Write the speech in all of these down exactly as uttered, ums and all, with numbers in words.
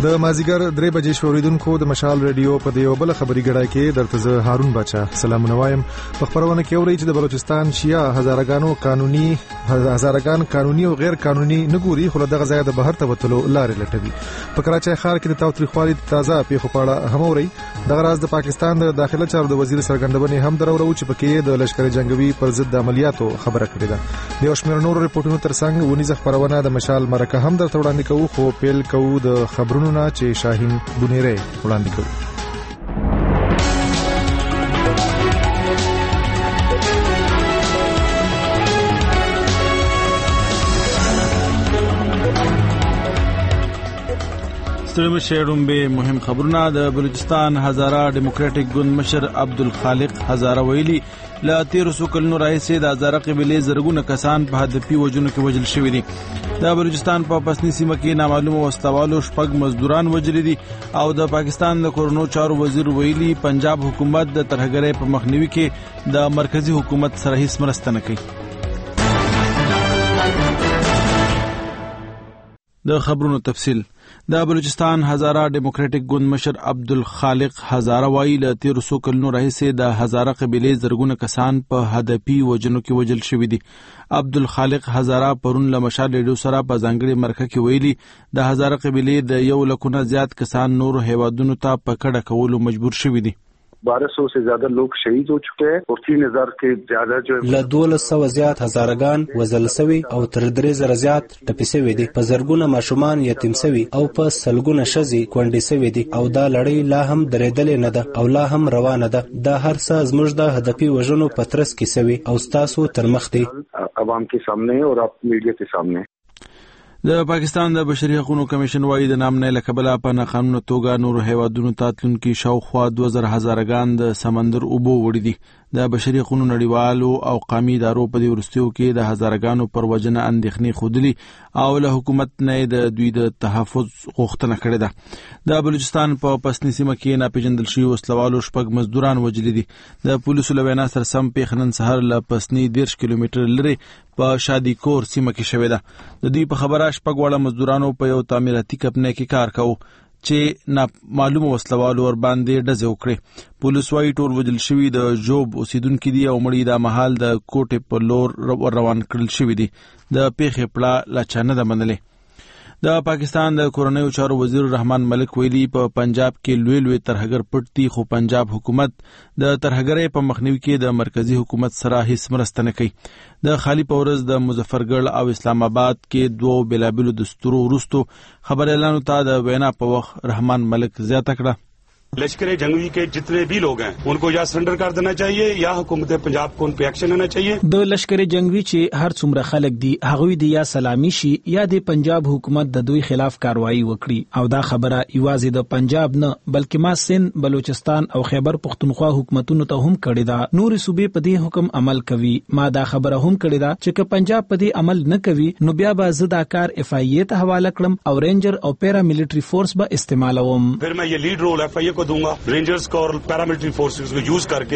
د مازیګر درې بجې شوریدونکو د مشال ریډیو په دیو بل خبري ګړای کې درته زه هارون بچا سلامونه وایم. په خبرونه کې اوري چې د بلوچستان شیا هزارګانو قانوني هزارګان قانوني او غیر قانوني نګوري خو دغه ځای د بهر ته وتلو لارې لټوي. په کراچۍ ښار کې د تاوتریخوالي تازه پیښو په اړه هم اوري. دغه راز د پاکستان د داخله چارو د وزیر سرګندونې هم درو چې پکې د لشکري جنگوي پر ضد د عملیاتو خبره کړې ده. د یو شمېر نورو ریپورتونو ترڅنګ ونیزه خبرونه د مشال مرکه هم درته وړاندې کوو، خو پیل کوو د خبرونو نه چې شاهین بنيره وړاندې کوي. ستړي شهروم به مهم خبرونه. د بلوچستان هزاره ډیموکراټک ګوند مشر عبدالخالق هزاره ویلي لا تیر سو کلونو راځي د هزاره قبيله زرګونه کسان په هدفي وجونو کې وجل شوی دي. د بلوچستان په پسنی سیمه کې نامعلومه وسوالو شپږ مزدوران وجل دي او د پاکستان د کورونو چارو وزیر ویلي پنجاب حکومت د ترهګرۍ په مخنیوي کې د مرکزی حکومت سره هیڅ مرسته نه کوي. د خبرونو تفصيل. د بلوچستان هزاره ډیموکراټک ګوند مشر عبدالخالق هزاره وایي له تیر سو کلونو راهیسې د هزاره قبيله زرګونه کسان په هدفي وجنو کې وجل شوی دي. عبدالخالق هزاره پرون له مشال ریډیو سره په ځانګړي مرکه کې ویلي د هزاره قبيله د یو لکونه زیات کسان نور هیوادونو ته په کډه کولو مجبور شوی دي. बारह सौ से ज्यादा लोग शहीद हो चुके हैं और तीन हजार के ज्यादा जो له دولس سوه زیات هزارګان وژل شوي او تر درې زره زیات ټپي شوي دي. په زرګونه ماشومان یتیم شوي او په سلګونه ښځې کونډې شوي دي او دا لړۍ لا هم درېدلې نه ده او لا هم روانه ده. دا هر څه زموږ د هدفي وژنو په ترڅ کې شوي او ستاسو تر مخ دي عوام के सामने और आप मीडिया के सामने. د پاکستان د بشري حقوقو کمیشن وايي د نام نه لکبلا په ناقانونه توګه نور هیوادونو ته تلونکي شاوخوا دوه زره هزارګان د سمندر اوبو وړي دي. د بشري حقوقو نړیوالو او قومي ادارو په دې ورستیو کې د هزارګانو پر وجنه اندېښنې خودلی او له حکومت نه د دوی د تحفظ غوښتنه کړې ده. د بلوچستان په پسنی سیمه کې ناپېژندل شوي وسلوالو شپږ مزدوران وجل دي. د پولیسو له وینا سره سم پیښه نن سهار له پسنی دیرش کیلومتر لري په شادي کور سیمه کې شوې ده. د دوی په خبره شپږ وړه مزدورانو په یو تعمیراتي کمپنۍ کې کار کاوه چې نا معلومه وسلوالو ور باندې ډزې وکړي. پولیس وايي ټول وجل شوي د جوب اوسیدونکو دي او مړي د محل د کوټې په لور روان کړل شوي دي. د پیښې پړه لا چانه ده منلې. د پاکستان د کورنیو چارو وزیر رحمان ملک ویلي په پنجاب کې لوی لوی ترهګر پټ دي خو پنجاب حکومت د ترهګرۍ په مخنیوي کې د مرکزی حکومت سره هیڅ مرسته نه کوي. د خالی پورز د مظفرګل او اسلام آباد کې دوه بلابلو دستورو ورستو خبر اعلان ته د وینا په وخت رحمان ملک زیاته کړه लश्कर जंगवी के जितने भी लोग हैं उनको या सरेंडर कर देना चाहिए या हुकूमत पंजाब को उन पे एक्शन लेना चाहिए. د لشکر جنگوي چې هر څومره خلک دي هغوی دی یا سلامي شي یا د پنجاب حکومت د دوی خلاف کاروایی وکړي او دا خبره یوازې د پنجاب نه بلکې ما سند بلوچستان او خیبر پختونخوا حکومتونو ته هم کړی دا. نور صوبې په دې حکم عمل کوي. ما دا خبره هم کړی دا چې که پنجاب په دې عمل نه کوي نو بیا به زه دا کار اف آی ای ته حواله کړم او رینجر او پیرا ملټری فورس به استعمالوم. फिर मैं ये lead role F I A को दूंगा रेंजर्स को और पैरामिलिट्री फोर्सेस को यूज करके.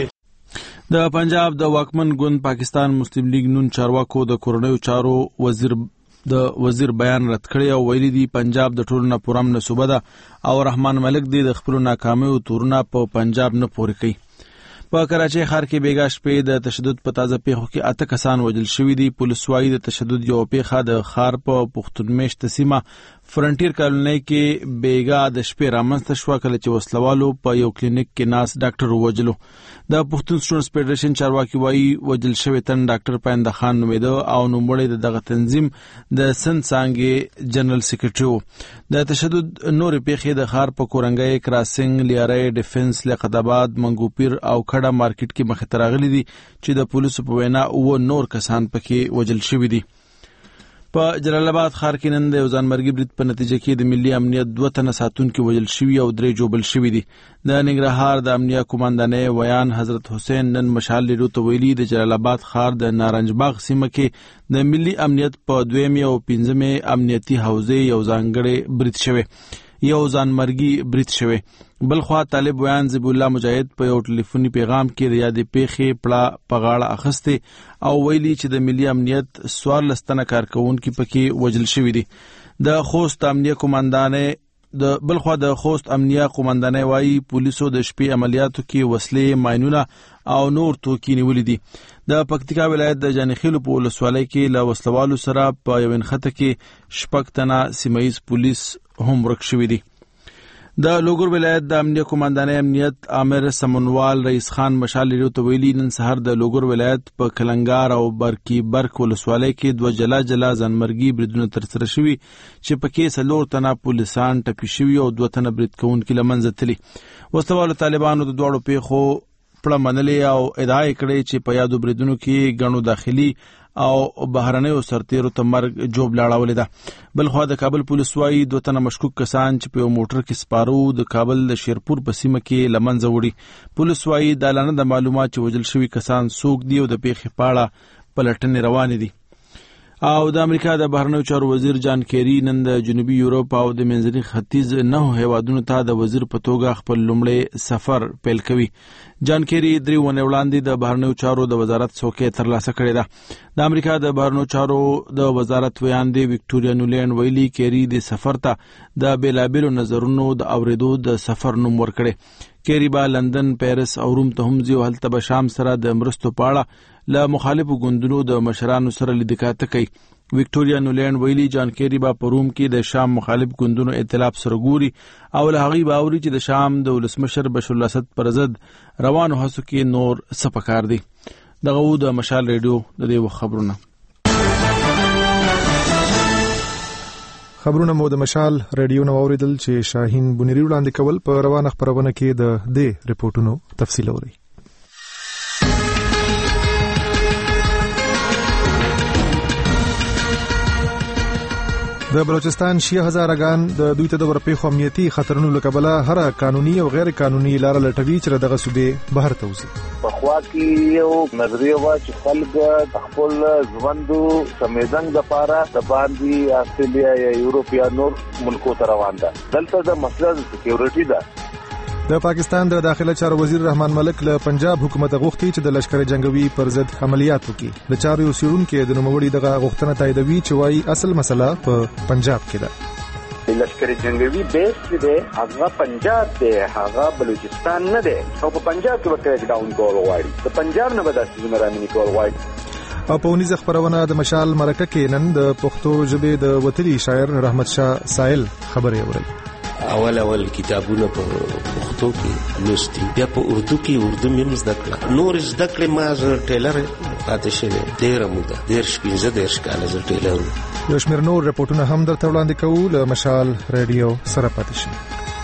د پنجاب د واکمن ګوند پاکستان مسلم لیگ نون چارواکو د کورنیو چارو وزیر د وزیر بیان رد کړی او ویلي دی پنجاب د ټولو نه پرامن صوبه ده او رحمان ملک دی د خپل ناکامۍ او تورونه په پنجاب نه پورې کوي. په کراچۍ ښار کې بیګا شپې د تشدد په تازه پیښو کې اته کسان وژل شوي دي. پولیس وايي د تشدد یو پیښه د ښار په پښتون میشت سیمه فرنټیر کالونی کې بیګا د شپې رامنځته شوه کله چې وسلوالو په یو کلینیک کې ناس ډاکټر ووژلو. د پښتون سټوډنټس فدریشن چارواکي وايي وژل شوی تن ډاکټر پاینده خان نومیده او نوموړی د دغه تنظیم د سند څانګې جنرال سیکریټري و. د تشدد نورې پیښې د ښار په کورنګۍ کراسنګ لیارۍ ډیفنس لیاقتآباد منګوپیر او کډه مارکیټ کې مخې ته راغلي دي چې د پولیسو په وینا اووه نور کسان پکې وژل شوي دي. په جلال آباد ښار کې نن د یو ځانمرګي برید په نتیجه کې د ملي امنیت دوه تنه ساتونکي وژل شوي او درې جوبل شوي دي. د ننګرهار د امنیه قوماندانۍ ویان حضرت حسین نن مشال ریډیو ته ویلي د جلال آباد ښار د نارنج باغ سیمه کې د ملي امنیت په دویمې او پنځمې امنیتي حوزې یو ځانګړی برید شوی یو ځانمرګي برید شوی. بل خوا طالب ویان زبی الله مجاهد په یو ټلیفوني پیغام کې د یادې پیښې پړه په غاړه اخیستې او ویلي چې د ملي امنیت څوارلس تنه کارکوونکي پکې وژل شوي دي. د خوست امنیه قوماندانۍ د بلخوا د خوست امنیه قومندانۍ وایي پولیسو د شپې عملیاتو کې وسلې، ماینونه او نور توکي نیولې دي. د پکتیکا ولایت د جانخیلو په ولسوالۍ کې له وسلوالو سره په یو نښته کې شپږ تنه سیمه ییز پولیس هم ورک شوي دي. د لوګر ولایت د امنیه قومندانۍ امنیت عامر سمنوال رئیس خان مشال ریډیو ته ویلي نن سهار د لوګر ولایت په کلنګار او برکی برک ولسوالۍ کې دوه جلا جلا ځانمرګي بریدونه ترسره شوي چې پکې څلور تنه پولیسان ټپي شوي او دوه تنه برید کوونکي له منځه تللي. وسلوالو طالبانو د دواړو پیښو پړه منلې او ادعا کړې چې په یادو بریدونو کې ګڼو داخلي او بهرنیو سرتیرو ته مرګ جوب لاړولې ده. بلخوا د کابل پولیس وايي دوه تنه مشکوک کسان چې په یو موټر کې سپارو د کابل د شیرپور په سیمه کې له منځه وړي. پولیس وايي د اعلان د معلومات چې وژل شوي کسان څوک دي او د پیښې په اړه پلټنې روانې دي. او د امریکا د بهرنیو چارو وزیر جان کیری نن د جنوبي یورپ او د منځني ختیځ نه هیوادونو ته د وزیر په توګه خپل لومړی سفر پیل کوي. جان کیری درې ونې وړاندې د بهرنیو چارو د وزارت څوکۍ ترلاسه کړې ده. د امریکا د بهرنیو چارو د وزارت ویاندې وکټوریا نولینډ ویلي کیری د سفر ته د بیلابیلو نظرونو د اوریدو د سفر نوم ورکړي. کیری با لندن، پیرس او روم ته هم ځي او هلته به شام سره د مرستو په اړه له مخالفو ګوندونو د مشرانو سره لیدکاته کوي. وکټوریا نولینډ ویلي جان کیری با په روم کې د شام مخالف ګوندونو ائتلاف سره ګوري او له هغې به اوري چې د شام د ولسمشر بشار الاسد پر ضد روانو هڅو کې نور څه پکار دي. دغه و د مشال ریډیو د دې وخت خبرونه. خبرونه مو د مشال ریډیو نو اوریدل چې شاهین بنيري وړاندې کول. په روانه خبرونه کې د دې ریپورتونو تفصیل اوري. د بلوچستان شیعه هزارګان د دوی ته د ورپېښو امنیتي خطرونو له کبله هر قانوني او غیر قانوني لار لټوي چې دغه صوبې بهر ته وځي. په خوا کې یو نظریه وا چې خلک خپل ژوندو سمیدنګ د پاره د باندې استرالیا یا یورپ یا نور ملکو ته روان ده. دلته د مسله د سکیورټي ده. د پاکستان د داخله چارو وزیر رحمان ملک له پنجاب حکومت غوښتي چې د لشکر جنگوي پر ضد عملیات وکړي. د چارو سیرونکو د نوموړي دغه غوښتنه تاییدوي چې وايي اصل مسله په پنجاب کې ده. لشکر جنگوي بیس دی هغه پنجاب دی، هغه بلوچستان نه دی. او په پنجاب کې ورته ډاون کول غواړي. د پنجاب نه به داسې زموږ رامنې کول غواړي. او په ونیزه خبرونه د مشال مرکه کې نن د پښتو ژبې د وتلي شاعر رحمت شاه سائل خبرې اوري. اول اول کتابونه په پښتو کې لوستي، بیا په اردو کې اردو مې زده کړه. نور زده کړې ما زه ټیلر پاتې شوی ډېره موده، دېرش پنځه دېرش کاله زه ټیلر وم. یو شمېر نور رپورټونه هم درته وړاندې کوو. له مشال ریډیو سره پاتې شئ.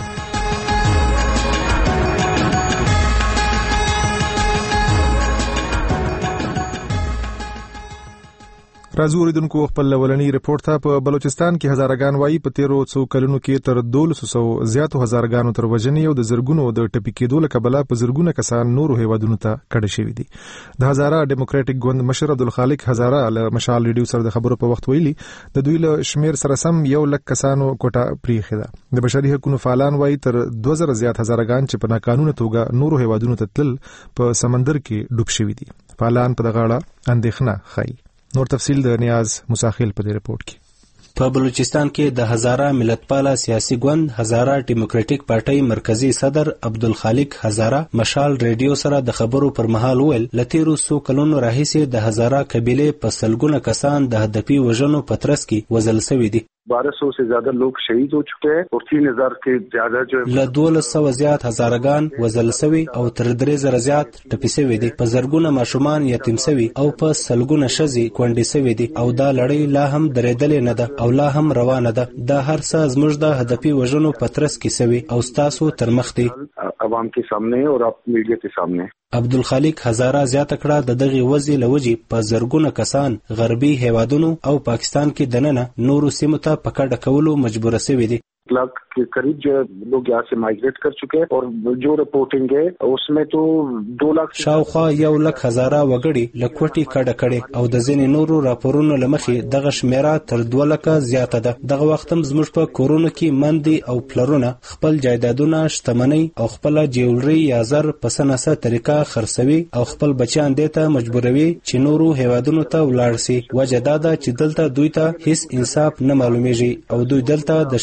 راځو اوریدونکو خپل لولنی ریپورت ته. په بلوچستان کې هزارګان وایي په تیرو څو کلونو کې تر دولس سو زیاتو هزارګانو تر وژنې او د زرګونو د ټپي کېدو له کبله په زرګونه کسان نورو هیوادونو ته کډه شوي دي. د هزاره ډیموکراټک ګوند مشر عبدالخالق هزاره له مشال ریډیو سره د خبرو په وخت ویلي د دوی له شمیر سره سم یو لک کسانو کوټه پریښې ده. د بشري حقوقو فعالان وایي تر دوه زره زیات هزارګان چې په ناقانونه توګه نورو هیوادونو ته تلل په سمندر کې ډوب شوي دي. فعالان په دغه اړه اندېښنه ښيي. نور تفصیل د نیاز مساخیل په دې رپورت کې. په بلوچستان کې د هزاره ملتپاله سیاسي ګوند هزاره ډیموکراټک پارټۍ مرکزی صدر عبدالخالق هزاره مشال ریډیو سره د خبرو پر مهال ویل لتیرو سو کلونو راهیسې د هزاره قبیله په سلګونه کسان د هدفي وژنو په ترڅ کې وژل شوي دي. بارہ سو سے زیادہ لوگ شہید ہو چکے ہیں اور تین ہزار کے زیادہ جو له دولس سوه زیات هزارګان وژل شوي او تر درې زره زیات ټپي شوي دي. په زرګونه ماشومان یتیم شوي او په سلګونه ښځې کونډې شوي دي او دا لړۍ لا هم درېدلې نه ده او لا هم روانه ده. دا هر څه زموږ د هدفي وژنو په ترڅ کې شوي او ستاسو تر مخ دي عوام کے سامنے اور آپ میډیا کے سامنے. عبدالخالق هزاره زیاته کړه د دغه وځي لوجي په زرګونه کسان غربي هیوادونو او پاکستان کې دننه نورو سیمو ته پکړه کولو مجبور شوي دي. लाख के करीब जो लोग यहाँ से माइग्रेट कर चुके हैं और जो रिपोर्टिंग है उसमें तो दो लाख شاوخوا یو لک هزاره وګړي لکوټي کډه کړي او د ځینې نورو راپورونو لمخې دغه شمیره تر دوه لکه زیاته ده. دغه وخت هم زموږ په کورونو کې مندي او پلرونه خپل جایدادونه شتمنۍ او خپل جیولري یا زر په سناسه طریقه خرڅوي او خپل بچیان دې ته مجبوروي چې نورو هیوادونو ته ولاړ شي. وجه دا ده چې دلته دوی ته هیڅ انصاف نه معلومیږي او دوی دلته د شګړې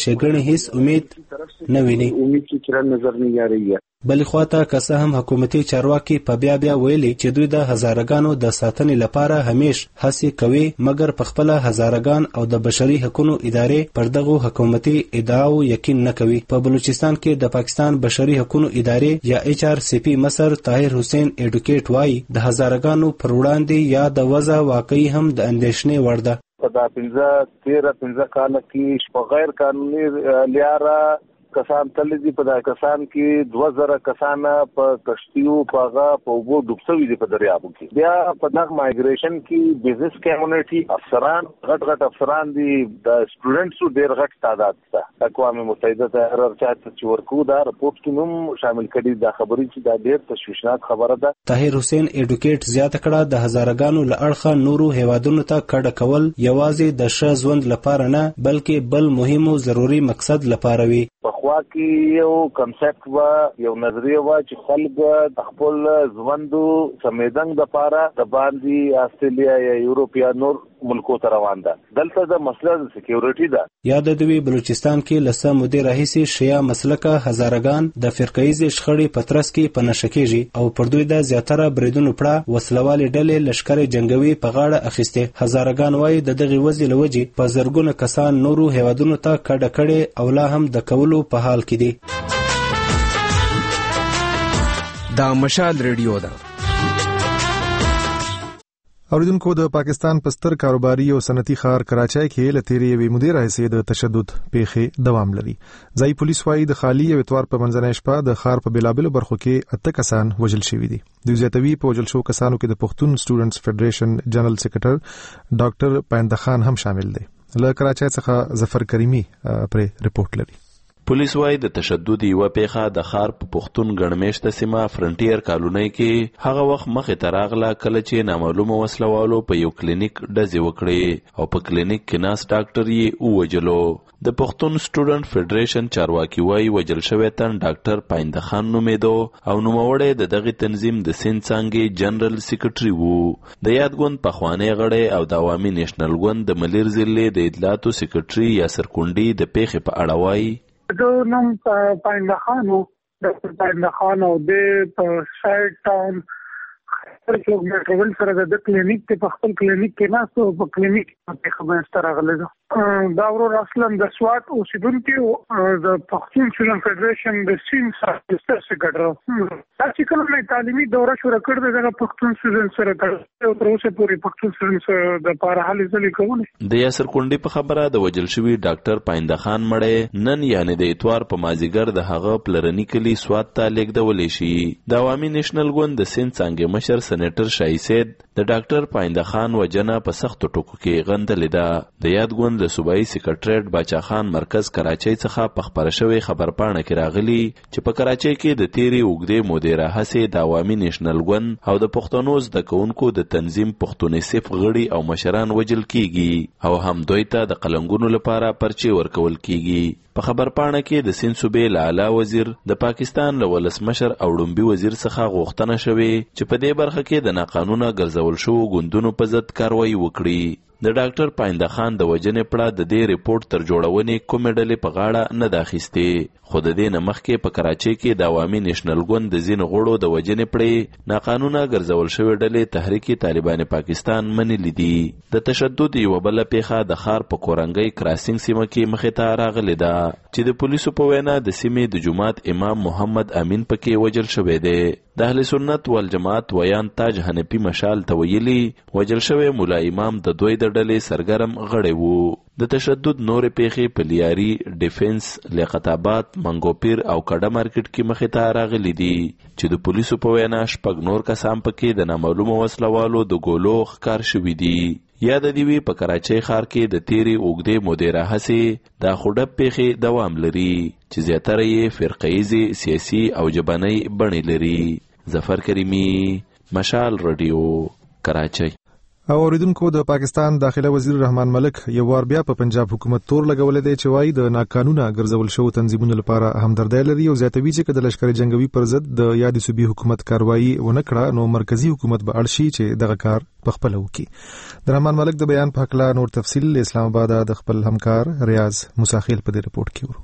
هیڅ امید نه ویني. امید کی کرن نظر نه یاري. بلې خواته که څه هم حکومتي چارواکي په بیا بیا ویلي چې دوی د هزارګانو د ساتنې لپاره همیش هڅې کوي، مګر په خپله هزارګان او د بشري حقوقو ادارې پر دغو حکومتي ادعاو یقین نه کوي. په بلوچستان کې د پاکستان بشري حقوقو ادارې یا ایچ آر سی پی مصر طاهر حسین ایډوکیټ وایي د هزارګانو پر وړاندې یا د وضع واقعي هم د اندېښنې وړ ده. په دا پنځه تیره پنځه کاله کې په غیر قانوني لیاره کسان تللی دي. په دا کسان کې دوه زره کسان په کشتیو په هغه په اوبو ډوب شوي دي په دریابو کې. بیا په دغه مایګریشن کې بزنس کمیونټي افسران غټ غټ افسران دي، د سټوډنټسو ډېر غټ تعداد ده. اقوام متحده ته هر چاته چې ورکو دا رپورټ کې هم شامل کړي. دا خبرې چې دا ډېر تشویشناک خبره ده. طاهر حسین ایډوکیټ زیاته کړه د هزارګانو له اړخه نورو هیوادونو ته کډه کول یوازې د ښه ژوند لپاره نه بلکې بل مهم او ضروري مقصد لپاره وي. پخوا کې یو کنسپټ و، یو نظریه و چې خلک خپل ژوندو سمیدنګ د پاره د باندې استرالیا یا یورپ یا نور ملکو ته روان ده. دلته د مسله د سکیورټي ده. یاد دوی بلوچستان کې لسه مودې راهیسې شیا مسلکه هزارګان د فرقه‌ایزې شخړې په ترڅ کې په نښه کېږي او پر دوی د زیاتره بریدونو پړه وسلوالې ډلې لشکر جنگوي په غاړه اخیستې. هزارګان وایي د دغې وضع له وجې په زرګونه کسان نورو هیوادونو ته کډه کړې او لا هم د کولو په حال کې دي. دا مشال ریډیو ده. اوریدونکو د پاکستان په ستر کاروباري او صنعتي ښار کراچۍ کې له تېرې یوې مودې راهیسې د تشدد پیښې دوام لري. ځایي پولیس وایي د خالي او اتوار په منځنۍ شپه د ښار په بېلابېلو برخو کې اته کسان وژل شوي دي. دوی زیاتوي په وژل شوو کسانو کې د پښتون سټوډنټس فدریشن جنرال سکرټر ډاکټر پاینده خان هم شامل دی. له کراچۍ څخه ظفر کریمي پرې رپورټ لري. پولیس وايي د تشدد یو پیښه د ښار په پښتون ګڼمېشته سیمه فرنټیر کالونۍ کې هغه وخت مخې ته راغله کله چې نامعلومه وسلوالو په یو کلینیک ډزې وکړې او په کلینیک کې ناست ډاکټر یې ووژلو. د پښتون سټوډنټ فدریشن چارواکي وايي وژل شوی تن ډاکټر پاینده خان نومېدو او نوموړی د دغه تنظیم د سیند څانګې جنرال سکرټري وو. د یاد ګوند پخوانی غړی او د عوامي نیشنل ګوند د ملیر ضلع د اطلاعاتو سکرټري یاسر کونډي د پیښې په اړه وايي د نوم پاینده خان و، ډاکټر پاینده خان او د په سایډ ټاون هر څوک میټروول سره د کلینیک ته په خپل کلینیک کې ناست او په کلینیک په خبره ستاره راغلی ده. دا ورور اصلا د سوات اوسیدونکي د پښتون سټوډنټ فدریشن د سیند سره سکرټر دا چې کومه تعلیمي دوره شروع کړې ده د پښتون سټوډنټ سره او تر اوسه پورې پښتون سټوډنټ د پاره حل ځلې کوي. د یاسر کونډي په خبره د وجل شوی ډاکټر پاینده خان مړی نن یعنی د اتوار په مازیګر د هغه پلرنی کلی سوات ته لیږدول شي. د عوامي نیشنل ګوند د سیند څانګې مشر سېنیټر شاهي سید د ډاکټر پاینده خان وجنه په سختو ټکو کې غندلې ده. د یاد ګوند له صوبایي سکرټریټ باچا خان مرکز کراچۍ څخه په خبره شوی خبرپاڼه کې راغلی چې په کراچۍ کې د تیرې اوږدې مودې راهیسې د عوامي نیشنل ګوند او د پښتنو زده کوونکو د تنظیم پښتون صف غړي او مشران وژل کیږي او هم دوی ته د قلنګونو لپاره پرچې ورکول کیږي. په خبرپاڼه کې د سیند صوبې له اعلی وزیر د پاکستان له ولسمشر او ډومبي وزیر څخه غوښتنه شوې چې په دې برخه کې د ناقانونه ګرځول شوو ګوندونو په ضد کاروایی وکړي. د ډاکټر پاینده خان د وژنې پړه د دې ریپورت تر جوړونې کومې ډلې په غاړه نه ده اخیستې، خو د دې نه مخکې په کراچۍ کې د عوامي نیشنل ګوند د ځینو غړو د وژنې پړې ناقانونه ګرځول شوې ډلې تحریک طالبان پاکستان منلي دي. د تشدد یوه بله پیښه د ښار په کورنګۍ کراسینګ سیمه کې مخې ته راغلې ده چې د پولیسو په وینا د سیمې د جومات امام محمد امین پکې وژل شوی دی. د اهل سنت والجماعت ویان تاج حنفي مشال ته ویلي وژل شوی مولا امام د دوی د ډلې سرګرم غړی وو. د تشدد نورې پیښې په لیاري، ډیفنس، لیاقت آباد، منګوپیر او کډه مارکیټ کې مخې ته راغلي دي چې د پولیسو په وینا شپږ نور کسان پکې د نامعلومو وسلوالو د ګولو ښکار شوي دي. یاد دی وی په کراچۍ ښار کې د تیرې اوږدې مودې راهیسې دا خوډب پیښې دوام لري چې زیاتره یې فرقه‌ایزې، سیاسي او ژبنۍ بڼې لري. ظفر کریمي، مشال رادیو، کراچۍ. او اوریدونکو د پاکستان داخله وزیر رحمان ملک یو وار بیا په پنجاب حکومت تور لګولې دی چې وایي د ناقانونه ګرځول شوو تنظیمونو لپاره همدردي لري او زیاتوي چې د لشکر جنگوي پر ضد د یادې صوبې حکومت کاروایی ونه کړه نو مرکزی حکومت به اړ شي چې دغه کار په خپل وکړي. د رحمان ملک د بیان په حق لا نور تفصیل اسلام آباد د خپل همکار ریاض مساخیل په دې رپورت کې ورو.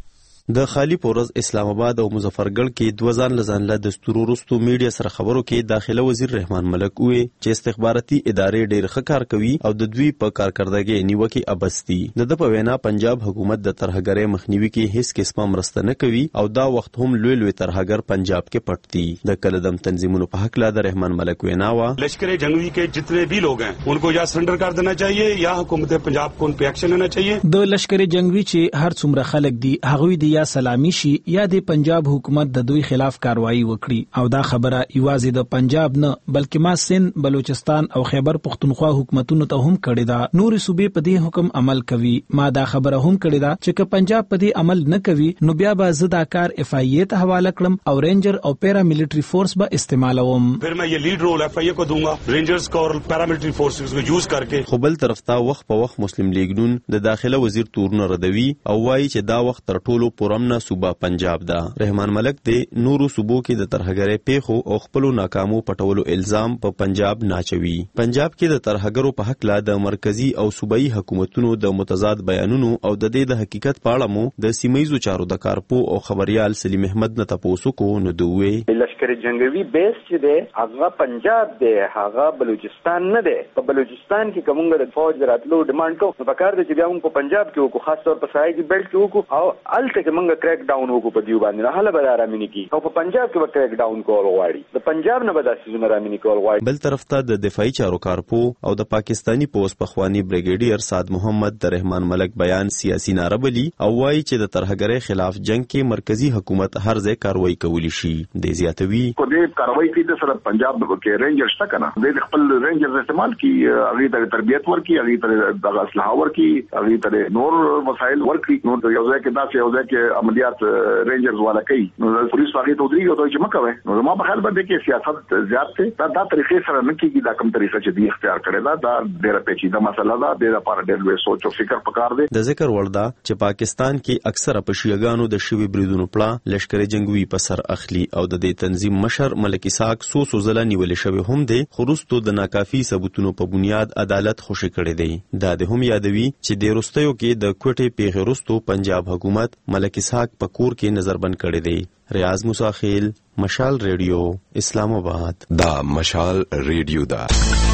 د خالی پورز اسلام آباد او مظفرګړ کې دوه ځان لزان له دستور ورستو میډیا سره خبرو کې داخله وزیر رحمان ملک وی چې استخباراتي ادارې ډېر ښه کار کوي او د دوی په کارکردګۍ نیوکه ابستی د د په وینا پنجاب حکومت د ترهګرۍ مخنیوي کې هیڅ قسمه مرسته نه کوي او دا وخت هم لوی لوی ترهګر پنجاب کې پټ دي د کلدم تنظیمونو په حق لا د رحمان ملک وینا وا लश्कर जंगवी के जितने भी लोग हैं उनको या सरेंडर कर देना चाहिए या हुकूमत पंजाब को उन पे एक्शन लेना चाहिए د لشکر جنگوي چې هر څومره خلک دي هغوی دی یا سلامي شي یا د پنجاب حکومت د دوی خلاف کاروایی وکړي او دا خبره یوازې د پنجاب نه بلکې ما سند بلوچستان او خیبر پختونخوا حکومتونو ته هم کړی دا نور صوبې په دې حکم عمل کوي ما دا خبره هم کړی دا چې که پنجاب په دې عمل نه کوي نو بیا به زدا کار اف آئی اے ته حواله کړم او رینجر او پیرا ملټری فورس به استعمالوم फिर मैं ये lead role F I A को दूंगा रेंजर्स को और पैरामिलिट्री फोर्सेस को यूज करके خو بل طرف ته وخت په وخت مسلم لیگ نون د داخله وزیر تورونه ردوي او وایي چې دا وخت تر ټولو پرامنه صوبه پنجاب ده رحمان ملک د نورو صوبو کې د ترهګرۍ پیښو او خپل ناکامو پټولو الزام په پنجاب ناچوي پنجاب کې د ترهګرو په حق لا د مرکزی او صوبایي حکومتونو د متضاد بیانونو او د دې د حقیقت په اړه مو د سیمایي چارو د کارپو او خبريال سلیم احمد نه تاسو کو نو دوی لشکر جنگوي بیس چې ده هغه پنجاب ده هغه بلوچستان نه ده په بلوچستان کې کومه د فوج راتلو ډیماند کو په کار د چې بیا موږ په پنجاب کې وکړو خاص طور په سایي کې بیلټ کې وکړو او الته کې موږ کریک ډاون وکړو په دیو باندې حاله به رامنې کی او په پنجاب کې به کریک ډاون کول غواړي د پنجاب نه به داسې زونه رامنې کول غواړي بل طرف ته د دفاعي چارو کارپو او د پاکستانی پوس پخوانی بریګیډیر سعد محمد د رحمان ملک بیان سیاسي ناربلي او وایي چې د ترهګرۍ خلاف جنگ کې مرکزی حکومت هر ځای کاروایی کولی شي د زیاتوي کو دې کاروایی کې د سره پنجاب کې رینجر شته کنه د خپل رینجر استعمال کی هغه ته تربیت ورکی هغه ته د اصلاح ورکی هغه ته نور وسایل ورکی نو یو ځای کې داسې یو ځای کې عملیات رینجرز والا کوي نو پولیس هغه ته ودرېږي او چې مکوي نو ما په خیال باندې کې سیاست زیات ته دا طریقې سره نه کیږي دا کوم طریقه چې دی اختیار کړی دا دا ډېر پیچیده مسله ده ډېر لپاره ډېر لوی سوچ او فکر پکار دی د ذکر وردا چې پاکستان کې اکثره پښیګانو د شوی بریدونو پړه لشکر جنگوي په سر اخلي او د دې تنظیم مشر ملک اسحاق سو سو ځله نیول شوی هم دی خروستو د ناکافي ثبوتونو په بنیاد عدالت خوشی کړی دی دا د هم یادوي چې د روستیو کې د کوټې پیښې وروسته پنجاب حکومت ملک اسحاق په کور کې نظربند کړی دی ریاض مساخیل مشال ریډیو اسلام آباد دا مشال ریډیو دا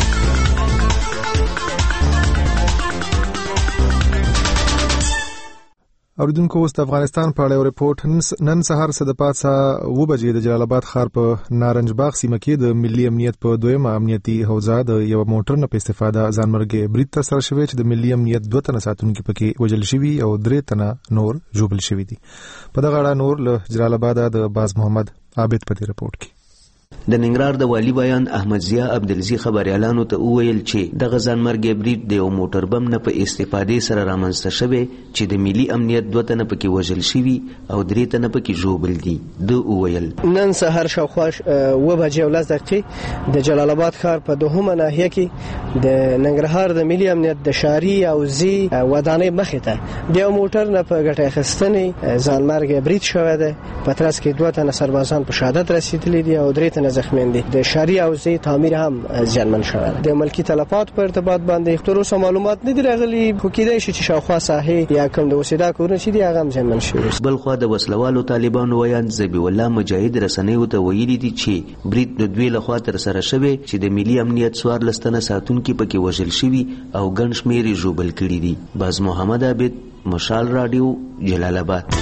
اوریدونکو اوس د افغانستان په اړه یو ریپورت نن سهار سره د پاتسه و بجې د جلال آباد ښار په نارنج باغ سیمه کې د ملي امنیت په دویمه امنیتي حوزه د یو موټر نه په استفاده ځانمرګي برید ترسره شوی چې د ملي امنیت دوه تنه ساتونکو پکې وژل شوي او درې تنه نور ژوبل شوي دي په دغه اړه نور له جلال آباد د باز محمد عابد په دې ریپورت کې د ننګرهار د والی بیان احمد ضیا عبدالعزیز خبريالانو ته وویل چې د ځانمرګي برید د یو موټر بم نه په استفاده سره رامنځته شوی چې د ملي امنیت دوه تنه پکې وژل شوي او درې تنه پکې ژوبل دي د وویل نن سهار شاوخوا و بجې ولس دقیقې د جلال آباد ښار په دوهمه ناحیه کې د ننګرهار د ملي امنیت د شاری او زی ودانۍ مخې ته د یو موټر نه په ګټه اخیستنې ځانمرګي برید شوی دی په ترڅ کې دوه تنه سربازان په شهادت رسیدلي دي او درې تنه زخمیان دي د شاری او زی تعمیر هم ځانمن شوی د ملکی تلفات په ارتباط باندې تر اوسه معلومات نه دي راغلي خو کېدای شي چې شاوخوا ساحې یا کوم د اوسېدا کورونه چې دي هغه هم ځانمن شوی بل خو د وسلوالو طالبانو ویان ذبیح الله مجاهد رسنیو ته ویلي دي چې برید د دوی لخوا تر سره شوی چې د ملي امنیت څوار لستنه ساتونکو پکې وژل شوي او ګڼ شمېر ژوبل کړي دي باز محمد عابد مشال رادیو جلال آباد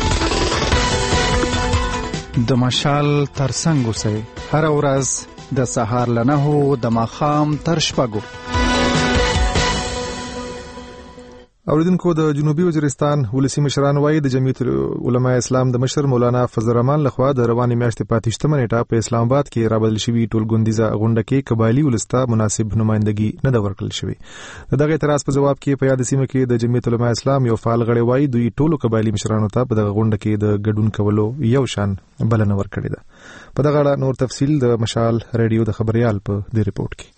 د مشال ترڅنګ اوسئ هر ورځ د سهار له نهو د ماښام تر شپږو اوریدونکو د جنوبي وزیرستان ولسی مشران وایي د جمعیت علماء اسلام د مشر مولانا فضل الرحمن لخوا د رواني میاشتې پاتېشتمه نیټه په اسلام آباد کې رابطل شوی ټولګوندیزه غونډه کې قبایلی ولسته مناسب نمائندګي نه د ورکړل شوی دغه اعتراض په جواب کې په یاد سیمه کې د جمعیت علماء اسلام یو فعال غړی وایي دوی ټولو قبایلی مشرانو ته په دغه غونډه کې د ګډون کولو یو شان بلنه ورکړې ده په دغه اړه نور تفصیل د مشال ریډیو د خبريال په دې ریپورت کې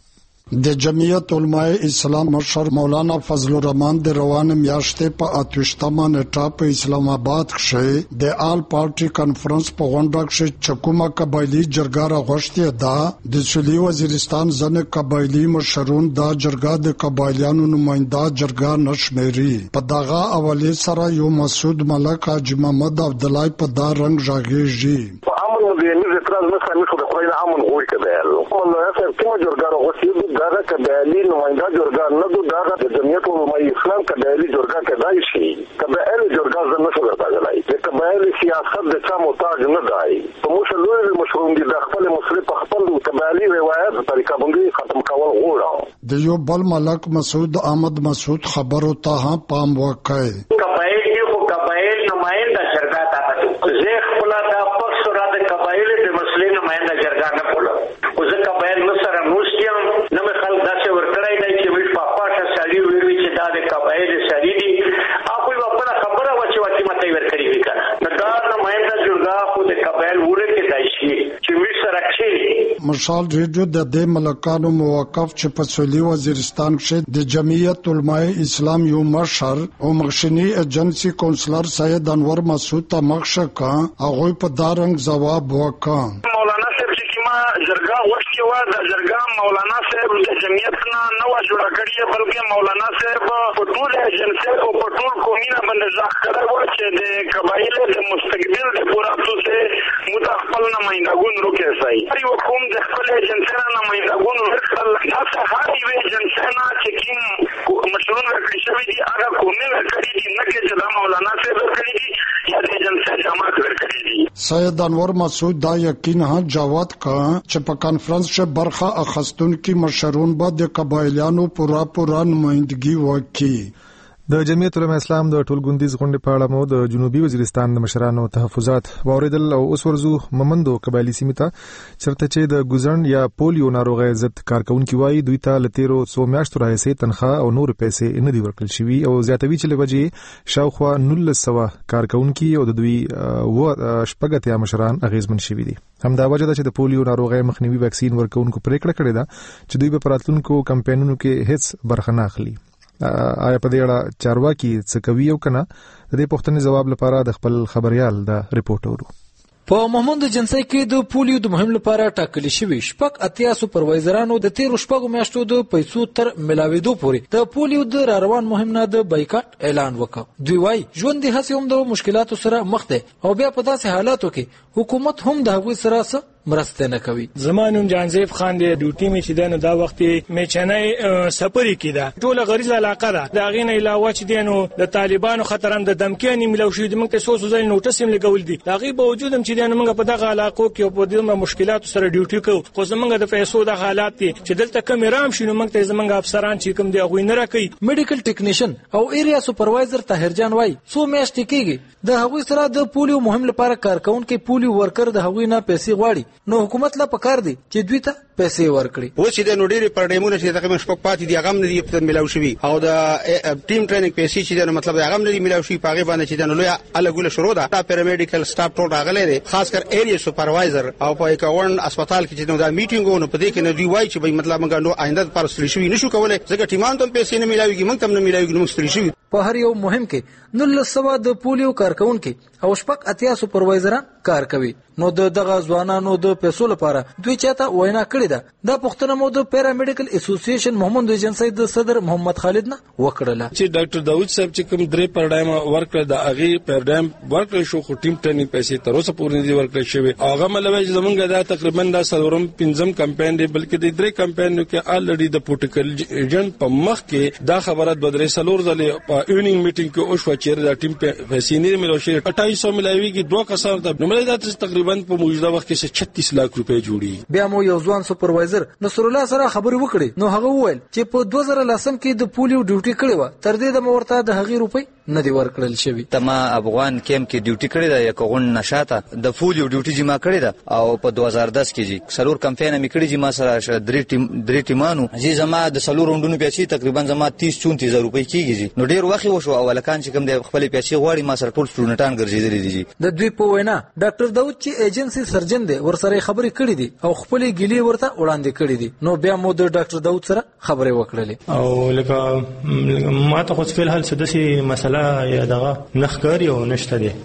د جمعیت علماء اسلام مشر مولانا فضل الرحمن د روان میاشتې په اتوشتمه نیټه په اسلام آباد کې د آل پارټي کانفرنس په غونډه کې چکوما قبایلی جرګه راغوښتي ده د سویلي وزیرستان ځنه قبایلی مشرون دا جرګه د قبایلیانو نماینده جرګه نشمري په دغه اولي سره یو مسعود ملک حاجی محمد عبدالله په دا رنگ راغیږي امن د اعتراض نه خامي خو د خدای امن غوړي کبل والله سره کوم جرګه راغوښتي دا قبایلی نماینده جرګه نه دو دا د جمعیت علماء اسلام قبایلی جرګه کدای شي قبایلی جرګه زنه څه راځي د قبایلی سیاست د چا محتاج نه دی په مشرلوی مشرون دي د خپل مسلې په خپل قبایلی روایت طریقه باندې ختم کول غواړي د یو بل ملک مسعود احمد مسعود خبرو ته پام وکړي قبایلی خو قبایل نماینده جرګه ته زه خپل د پښتو د قبایلی د مسلې نماینده جرګه نه کوله او زه قبایل مسره موستیم نه مې خلک داسې ورکړی دی چې ویش په پاشه سړي ویلي چې دا د قبایل سړي دي هغوی به خپله خبره وه چې وچې مته یې ورکړي وي که نه نو دا نماینده جرګه خو د قبایل ورکېدای شي چې ویش سره کښېني. مشال ریډیو د دې ملکانو موقف چې په سویلي وزیرستان کې د جمعیت علماء اسلام یو مشر او مخشنی ایجنسی کونسلر سید انور مسعود ته مخشه کا هغوی په دا رنګ ځواب وکړ. مولانا صاحب چې ما جرګه غوښتې وه د جرګه مولانا صاحب د جمعیت نه نه وه جوړه کړې بلکې مولانا صاحب په ټول ایجنسۍ او په ټول قومونه باندې غږ کړی وه چې د قبایلو د مستقبل د پوره پروسې مو د خپل نمایندګون روکېسئ هر یو قوم د خپل ایجنسۍ نه نمایندګون ورکړل داسې هر یوې ایجنسۍ نه چې کوم مشرون ورکړي شوي دي هغه قومي ورکړي دي نه کې چې دا مولانا صاحب ورکړي دي یا د ایجنسۍ جماعت ورکړي دي. سید انور مسعود دا یقین ها جواب کا چې په کانفرنس کې برخه اخستونکو مشرون به د قبایلیانو پورا پورا نمائندګي وکړي. د جمعیت علماء اسلام د ټولګوندیز غونډې په اړه مو د جنوبي وزیرستان د مشرانو تحفظات واوریدل او اوس ورزو ممندو قبایلی سیمه ته چرته چې د ګوزن یا پولیو ناروغي ضد کارکونکو وایي دوی ته لتیرو څو میاشتو راهیسې تنخواه او نور پیسې نه دی ورکړل شوی او زیاتوي چې لوجې شاوخوا نولس سوه کارکونکو او د دوی و شپږتیا مشران اغیزمن شوی دي. همدا وجه ده چې د پولیو ناروغي مخنیوي ویکسین ورکونکو پریکړه کړې ده چې دوی په راتلونکو کمپاینونو کې هیڅ برخه نه اخلي. آیا په دې اړه چارواکي څه کوي او کنه د دې پوښتنې جواب لپاره د خپل خبريال د ریپورټورو په محمود جنسي کې د پولیو د مهم لپاره ټاکل شوی شپږ اتیا سپروایزرانو د تیر شپږ میاشتو د پیسو تر ملاویدو پورې د پولیو د روان مهم نه د بایکاټ اعلان وکړ. دوی وايي ژوند د هڅې هم د مشکلاتو سره مخ دی او بیا په داسې حالاتو کې حکومت هم د هغوی سره مرسته نه کوي. زمانوم جانزیف خان دی ډیوټي می چې دنه دا وخت می چنای سپری کیده ټوله غریز علاقه ده دا غینه علاوه چې دینو د طالبانو خطر هم د دمکې نیملو شو د موږ ته سوسو ځای نوټس هم لګول دي دا غي باوجود هم چې دینو موږ په دغه علاقو کې په دې مشکلاتو سره ډیوټي کوو خو زمونږ د پیسو د حالات دي چې دلته کم رام شینو موږ ته زمونږ افسران چې کوم دی غوي نه راکې. میډیکل ټیکنیشن او ایریا سپروایزر طاهر جان وای څو میاشتې کېږي د هغوی سره د پولیو مهم لپاره کارکونکو پولیو ورکر د هغوی نه پیسې غواړي نو حکومت لا پکار دی چې دوی ته پیسې ورکړي. و چې د نوډيري پرډیمونه چې تقریبا شپږ پاتې دي هغه هم نه دي ملاو شوی او د ټیم ټریننګ پیسې چې د مطلب هغه هم نه دي ملاو شوی په هغه باندې چې د لوی الګوله شروع ده دا پیرامیډیکل سټاف ټول راغلي دي خاص کر ایریا سپروایزر او په اکاونټ هسپتال کې چې دا میټینګونه په دې کې نه دی وای چې به مطلب موږ نو آینده پر سلی شوی نشو کولای ځکه ټیمان ته پیسې نه ملاويږي موږ تم نه ملاويږي نو سلی شوی. په هر یو مهم کې نولس سوه د پولیو کارکونکو او شپږ اتیا سپروایزران کار کوي نو د دغه ځوانانو د پیسو لپاره دوی چاته وینا کړې ده دا پښتنه مو د پیرامیډیکل اسوسییشن محمد ایجنسی د صدر محمد خالد نه وکړه چې ډاکټر داوود صاحب چې کوم درې پرډایم ورکړه د اغي پرډایم ورکړ شو خو ټیم ټریننګ پیسې تر اوسه پورې نه ورکړل شوی هغه ملوي زمونږ دا تقریبا دا سلورم پنځم کمپاین دی بلکې د درې کمپاینونو کې الریډي د پروتوکول ایجنټ په مخ کې دا خبره د بدرې سلور ځلې په ایونینګ میټینګ کې او شو چې دا ټیم پیسې نه ملو شي اٹھائیس سو ملایوي کې دوه کسان د نمبر دا تقریبا په موجوده وخت کې چھتیس لک روپے جوړي. بیا مو یو ځوان سپروایزر نصر الله سره خبرې وکړې نو هغه وویل چې په دوه زره لسم کې د پولیو ډیوټي کړې و تر دې د مورته د هغې روپۍ نه دی ورکړل شوی. تما افغان کیمپ کې ډیوټي کړې ده یا کوغون نشاته د فول یو ډیوټي جما کړې ده او په دوه هزار دس کې جی سلور کمپاین می کړې جی ما سره درې ټیم درې ټیمانو جی زما د سلور روندونو پیسې تقریبا زما تیس چونتیس هزار روپۍ کیږي جی. نو ډیر وخت وشو او لکان چې کوم د خپل پیسې غواړي ما سره ټول سټوډنټان ګرځېدلې دي. د دوی په وینا ډاکټر داود چې ایجنسی سرجن دی ورسره خبرې کړې دي او خپل ګیلې ورته وړاندې کړې دي. نو بیا مو د ډاکټر داود سره خبرې وکړلې او لکه ما ته خو فل حل سدسي مسله یا دغه نخکاری او نشته دي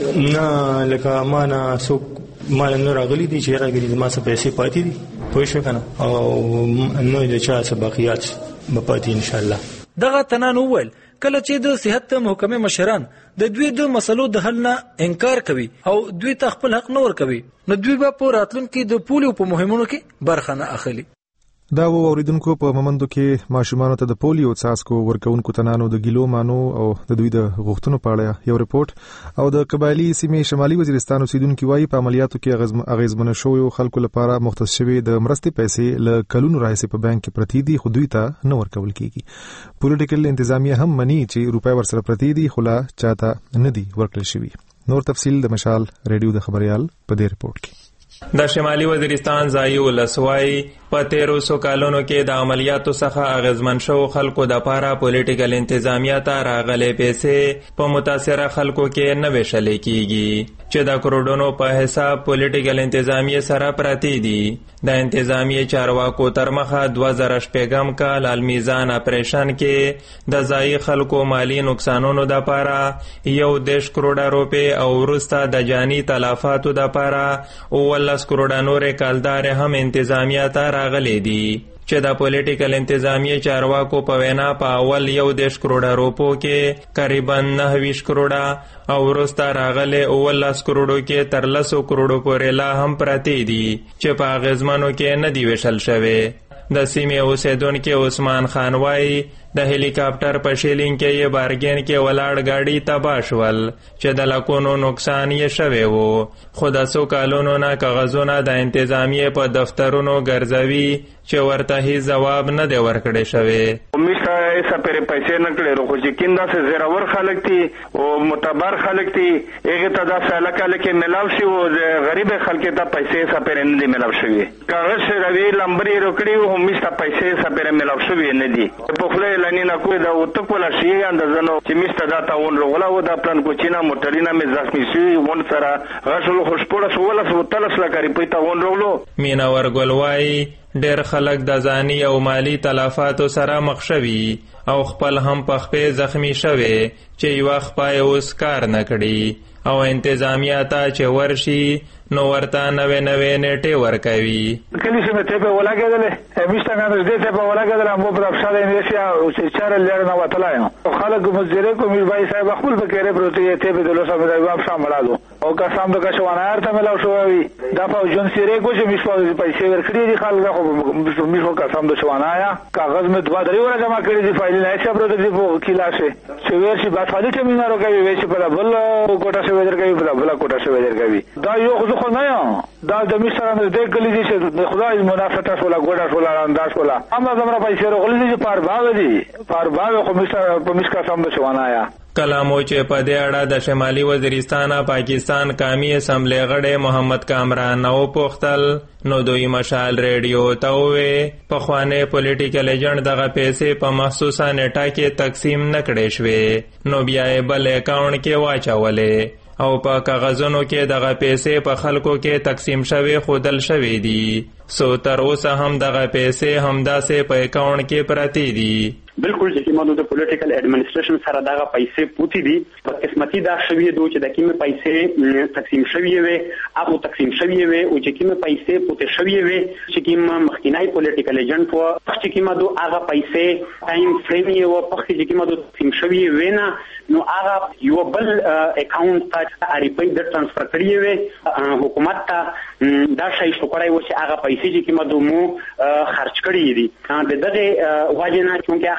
نه لکه ما نه سو ما نه راغلي دي چې راغلي ما څه پیسې پاتې دي پوه شو کنه او نو د چا څه باقیات به پاتې ان شاء الله. دغه تنان وویل کله چې د صحت محکمې مشران د دوی د مسلو د حل نه انکار کوي او دوی ته خپل حق نه ورکوي نو دوی به په راتلونکي د پولیو په مهمونو کې برخه نه اخلي. دا و اوریدونکو په ممندو کې ماشومان ته د پولیو څاڅکو ورکوونکو تنانو د ګیلو مانو او د دوی د غوښتنو په اړه یو ریپورت او د قبایلی سیمې شمالي وزیرستان اوسیدونکو وايي په عملیاتو کې اغیزمن شویو خلکو لپاره مختص شوی د مرستې پیسې له کلونو راځي په بانک کې پرتی دي خو دوی ته نه ورکول کیږي. پولیټیکل انتظامیه هم مني چې روپای ورسره پرتی دي خو لا چاته نه دي ورکړل شوی. نور تفصیل د مشال ریډیو د خبريال په دې ریپورت کې. د شمالي وزیرستان ځایي ولسوای په تیرو سو کالونو کې د عملیاتو څخه اغیزمن شو خلکو د پاره پولیټیکل انتظامیه ته راغلې پیسې په متاثره خلکو کې نه ویشل کیږي چې د کروڑونو په حساب پولیټیکل انتظامیه سره پراتی دي. د انتظامیه چارواکو تر مخه دوه زره شپږم کال المیزان اپریشن کې د ځایي خلکو مالی نقصانونو د پاره یو دیش کروڑه روپے او ورسته د جانی تلافاتو د پاره اولس کروڑه نورې کالدار هم انتظامیه ته راغلي دي چې د پولیټیکل انتظامیه چارواکو په وینا په اول یو دیش کروڑه روپو کې قریبا نهه ویشت کروڑه او ورسته راغلي اولس کروڑو کې تر لسو کروڑو پورې لا هم پراتی دي چې په اغیزمنو کې نه دی ویشل شوی. د سیمې اوسیدونکي عثمان خان وایي د هلیکاپټر په شیلینګ کې یې بارګین کې ولاړ گاډي تباه شول چې د لکونو نقصان یې شوی و خو د څو کالونو نه کاغذونه د انتظامیې په دفترونو ګرځوي چې ورته هیڅ ځواب نه دی ورکړی شوی. میسا ایسا پرې پیسې نه کړې خو چې کیندا سه زیرور خلک دي او معتبر خلک دي هغه ته دا سالکه لکه ملاو شي او غریب خلک ته پیسې سه پرې نه دي ملاو شوی. کاغذ روي لمبري روکړي او میسا پیسې سه پرې ملاو شوی نه دي. په خله لنینا کوی دا وته کولا شي اندازنو چې میستا دا تاون ولا و دا پلان کوچینا موټرینا مې زخمی شي ون سره غشل خوشپوړه سواله سو تلس لکاري پېتا ون رولو. مینا ورګلوای ډېر خلک د ځاني او مالی تلافاتو سره مخ شوي او خپل هم په خپې زخمی شوي چې یو خپای اوس کار نه کړي او انتظامیه ته چې ورشي نو ورته نوې نوې نیټې ورکوي. کلی چې مې ته په ولاګېدلې همیشه څنګه دې ته په ولاګېدل مو په افشار انډیسیا او چې چار لړ نه وتلایم خلک مزدره کومې بای صاحب خپل فکرې پروتې ته په دلو سره د واب شاملادو او که سم د کښوانار ته ملاو شوی دا په جون سیره کو چې مش په پیسې ورکړي دي خلک خو مش کو قسم د شوانایا کاغذ مې دوا درې ور جمع کړی دي فایل نه چې پروتې دي په کلاشه چې ورشي با فالي ته مینارو کوي وې چې په بل کوټه شوی درکوي په بل کوټه شوی درکوي دا یو خو نه یم دا د مشران دې کلی دي چې خدای منافقت ولا ګوډه ولا انداز ولا اما زمرا پیسې ورغلي دي پر باغ دي پر باغ خو مشر په مشکا سم د شوانایا. کلامو چې په دې اړه د شمالي وزیرستان پاکستان قومي اسمبلی غړی محمد کامران نو پوښتل نو دوی مشال ریډیو ته وې په خوانه پولیټیکل ایجنټ دغه پیسې په مخصوصه نیټه کې تقسیم نکړې شوې نو بیا یې بل اکاونټ کې واچولې او په کاغذونو کې دغه پیسې په خلکو کې تقسیم شوی خودل شوی دي سو تر اوسه هم دغه پیسې همداسې په اکاونټ کې پراتی دي. بالکل چې کومه د پولیټیکل اډمنسټریشن سره دغه پیسې پوتی دي په قسمتي دا شوی دوه چې د کومه پیسې تقسیم شوی وي هغه تقسیم شوی وي او چې کومه پیسې پوت شوی وي چې کومه مخکینای پولیټیکل ایجنټ وو چې کومه دوه هغه پیسې ټایم فریم یې وو په چې کومه دوه تقسیم شوی وي نه نو هغه یو بل اکاونټ ته اړیپې د ترانسفر کړی وي حکومت ته دا شای شو کړای و چې هغه پیسې چې کومه دوه مو خرج کړی دي د دغه واجنه چې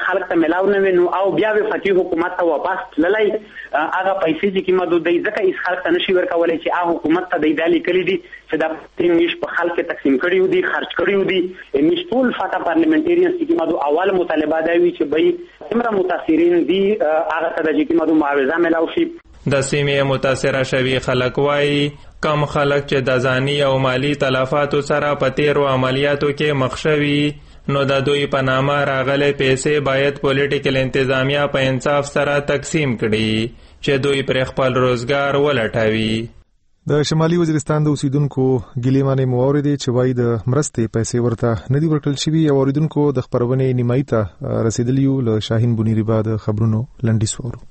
خلک ته ملاو نه وینو او بیا به فتح حکومت ته واپس تللی هغه پیسې چې کومه دوی ځکه هیڅ خلک ته نشي ورکولای چې هغه حکومت ته د دالي کړی دي چې دا تیمیش په خلک تقسیم کړیو دي خرج کړیو دي میش ټول فاټا پارلیمنټریانز چې کومه دوی اول مطالبه دا وی چې به څومره متاثرین دي هغه ته د کومه دوی معاوضه ملاو شي. د سیمې متاثره شوي خلک وایي کم خلک چې د ځاني او مالی تلفاتو سره په تیرو عملیاتو کې مخ شوي نو د دوی په نامه راغلي پیسې باید پولیټیکل انتظامیه په انصاف سره تقسیم کړي چې دوی پر خپل روزګار ولټوي. د شمالي وزیرستان د اوسیدونکو ګلیمانې مواردې چې وایي د مرستې پیسې ورته نه دي ورکړل شوي او اوریدونکو د خپرونې نیمایي ته رسیدلي یو. له شاهین بونیری بعد خبرونو لنډیز وورو.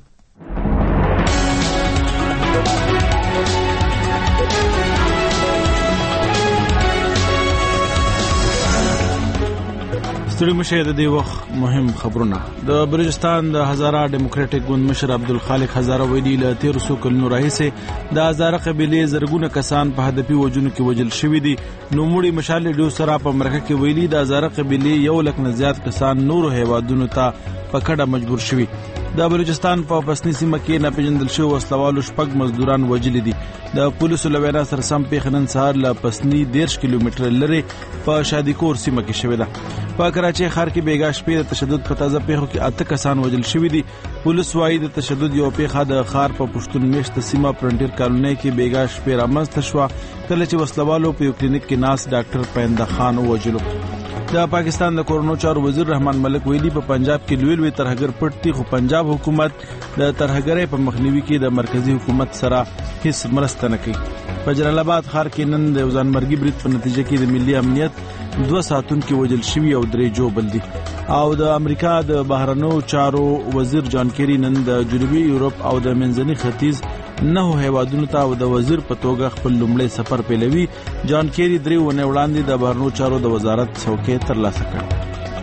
ستړي مشه د دې وخت مهم خبرونه. د بلوچستان د هزاره ډیموکراټک ګوند مشر عبدالخالق هزاره ویلي له تیر څو کلونو راهیسې د هزاره قبیلې زرګونه کسان په هدفي وجونو کې وژل شوي دي. نوموړي مشال ډیو سره په مرکه کې ویلي د هزاره قبیلې یو لک نه زیات کسان نورو هیوادونو ته په کډه مجبور شوي. د بلوچستان په پسنی سیمه کې ناپېژندل شوي وسلوالو شپږ مزدوران وژلي دي. د پولیسو له وینا سره سم پیښه نن سهار له پسنی دیرش کیلومتره لرې په شادیکور سیمه کې شوې ده. په کراچۍ ښار کې بیګا شپې د تشدد په تازه پیښو کې اته کسان وژل شوي دي. پولیس وایي د تشدد یو پیښه د ښار په پښتون میشته سیمه فرنټیر کالونۍ کې بیګا شپې رامنځته شوه کله چې وسلوالو په یو کلینیک کې ناس ډاکټر پاینده خان ووژلو. د پاکستان د کورونو چارو وزیر رحمان ملک ویلي په پنجاب کې لوی لوی ترهګر پټ دي خو پنجاب حکومت د ترهګرۍ په مخنیوي کې د مرکزی حکومت سره هیڅ مرسته نه کوي. په جلال آباد ښار کې نن د ځانمرګي برید په نتیجه کې د ملي امنیت دوه ساتونکي وژل شوي او درې جوبل دي. او د امریکا د بهرنیو چارو وزیر جان کیری نن د جنوبي یورپ او د منځني ختیځ نه هیوادونو ته او د وزیر په توګه خپل لومړی سفر پیلوي. جان کیری درې ونې وړاندې د بهرنیو چارو د وزارت څوکۍ ترلاسه کړه.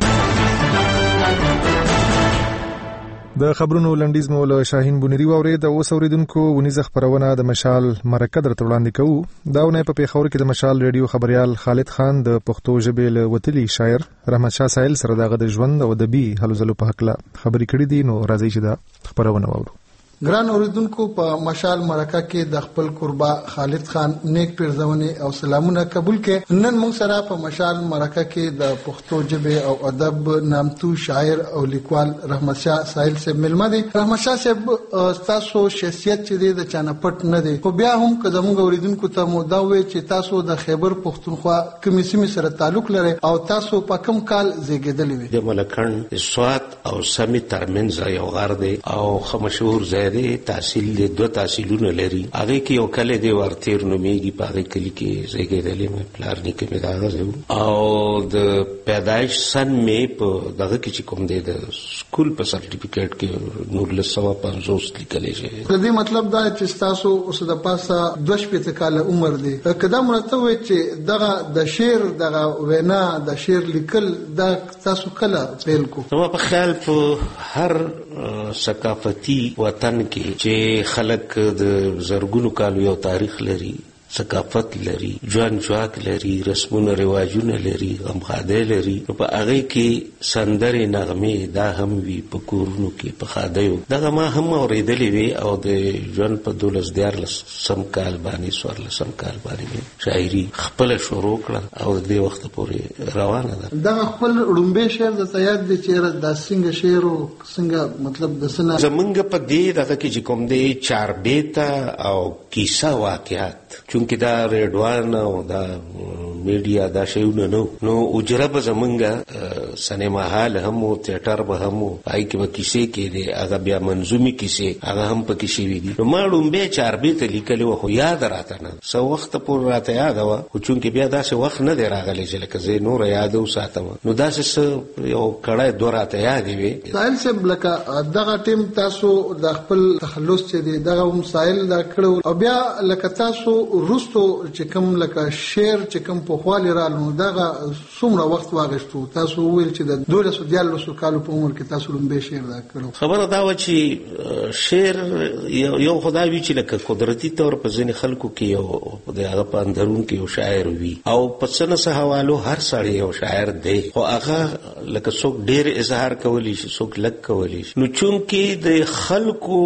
د خبرونو لنډیز مو له شاهین بونیری واورید. د اوس اوریدونکو ونیزه خبرونه د مشال مرکه درته وړاندې کوو. دا ونه په پیښور کې د مشال ریډیو خبريال خالد خان د پښتو ژبې له وتلي شاعر رحمت شاه سایل سره دغه د ژوند او ادبي هلو ځلو په حق لا خبرې کړې دي. نو راځي چې دا خبرونه واورو. ګران اوریدونکو په مشال مرکه کې د خپل قربا خالد خان نیک پیرزونې او سلامونه قبول کړي. نن موږ سره په مشال مرکه کې د پښتو ژبې او ادب نامتو شاعر او لیکوال رحمت شاه سایل صاحب ملما دي. رحمت شاه صاحب تاسو شخصیت چې دی د چانه پټ نه دی خو بیا هم که زموږ اوریدونکو ته مو دا وایي چې تاسو د خیبر پښتونخوا کومې سیمې سره تعلق لري او تاسو په کوم کال زیږیدلی وي؟ د ملکند سوات او سمی ترمنځ یو غار دی او مشهور ځای دی. تحصیل دی دوه تحصیلونه لري. هغه کې یو کله دی ورتیر نومیږي په هغه کلی کې زیږیدلی مې پلار نیکه مې دا غوښتل او د پیدایش سن مې په دغه کې چې کوم دی د سکول په سرټیفیکیټ کې نور له سوا پنځوس لیکلی شي. د دې مطلب دا چې تاسو اوس د پاسه دوه شپېته کاله عمر دی. کدا مرته وي چې دغه د شعر دغه وینا د شعر لیکل دا تاسو کله پیل کو؟ نو په خیال په هر ثقافتي وطن کې چې خلک د زرګونو کالو یو تاریخ لري ثقافت لري ژوند جواک لري رسمونه رواجونه لري غمخاده لري. په هغه کې سندرې نغمې دا هم وي په کورونو کې په خادیو دغه ما هم اورېدلې وي او د ژوند په دولس دیارلس سم کال باندې سوارلس سم کال باندې شاعري خپل شروع کړه او د دې وخت پورې روانه ده. دغه خپل لومبه شعر د تیاد د چیرې د څنګه شعر او څنګه مطلب د سنا زمونږ په دې دغه کې چې کوم دی چار بیته او کیسه واقعات چونکه دا ریډوان او دا میډیا دا شیونه نو نو اجره به زمونږ سینما هال هم او تیاتر به هم پای کې به کیسې کې دي هغه بیا منظومي کیسې هغه هم پکې شوي دي. نو ما لومبه چار بیته لیکلو خو یاد راته نه څو وخت پورې راته یاد و خو چونکه بیا داسې وخت نه دی راغلی چې لکه زه نور یاد وساتم نو داسې یو کړه دوه راته یاد وي. سایل صاحب لکه دغه ټیم تاسو د خپل تخلص چې دی دغه هم سایل دا کړو او بیا لکه تاسو روستو چې کوم لکه شعر چې کوم په خواله رالو دغه څومره وخت واغښتو تاسو ویل چې د دولس دیالو کالو په عمر کې تاسو لومبه شعر دا کړو خبره دا و چې شعر یو خدای وی چې لکه قدرتي تور په ځین خلکو کې یو د هغه په اندرون کې یو شاعر وي او په څنګه سه حوالو هر سړی یو شاعر دی خو هغه لکه څوک ډیر اظهار کولی شي څوک لک کولی شي نو چونکې د خلکو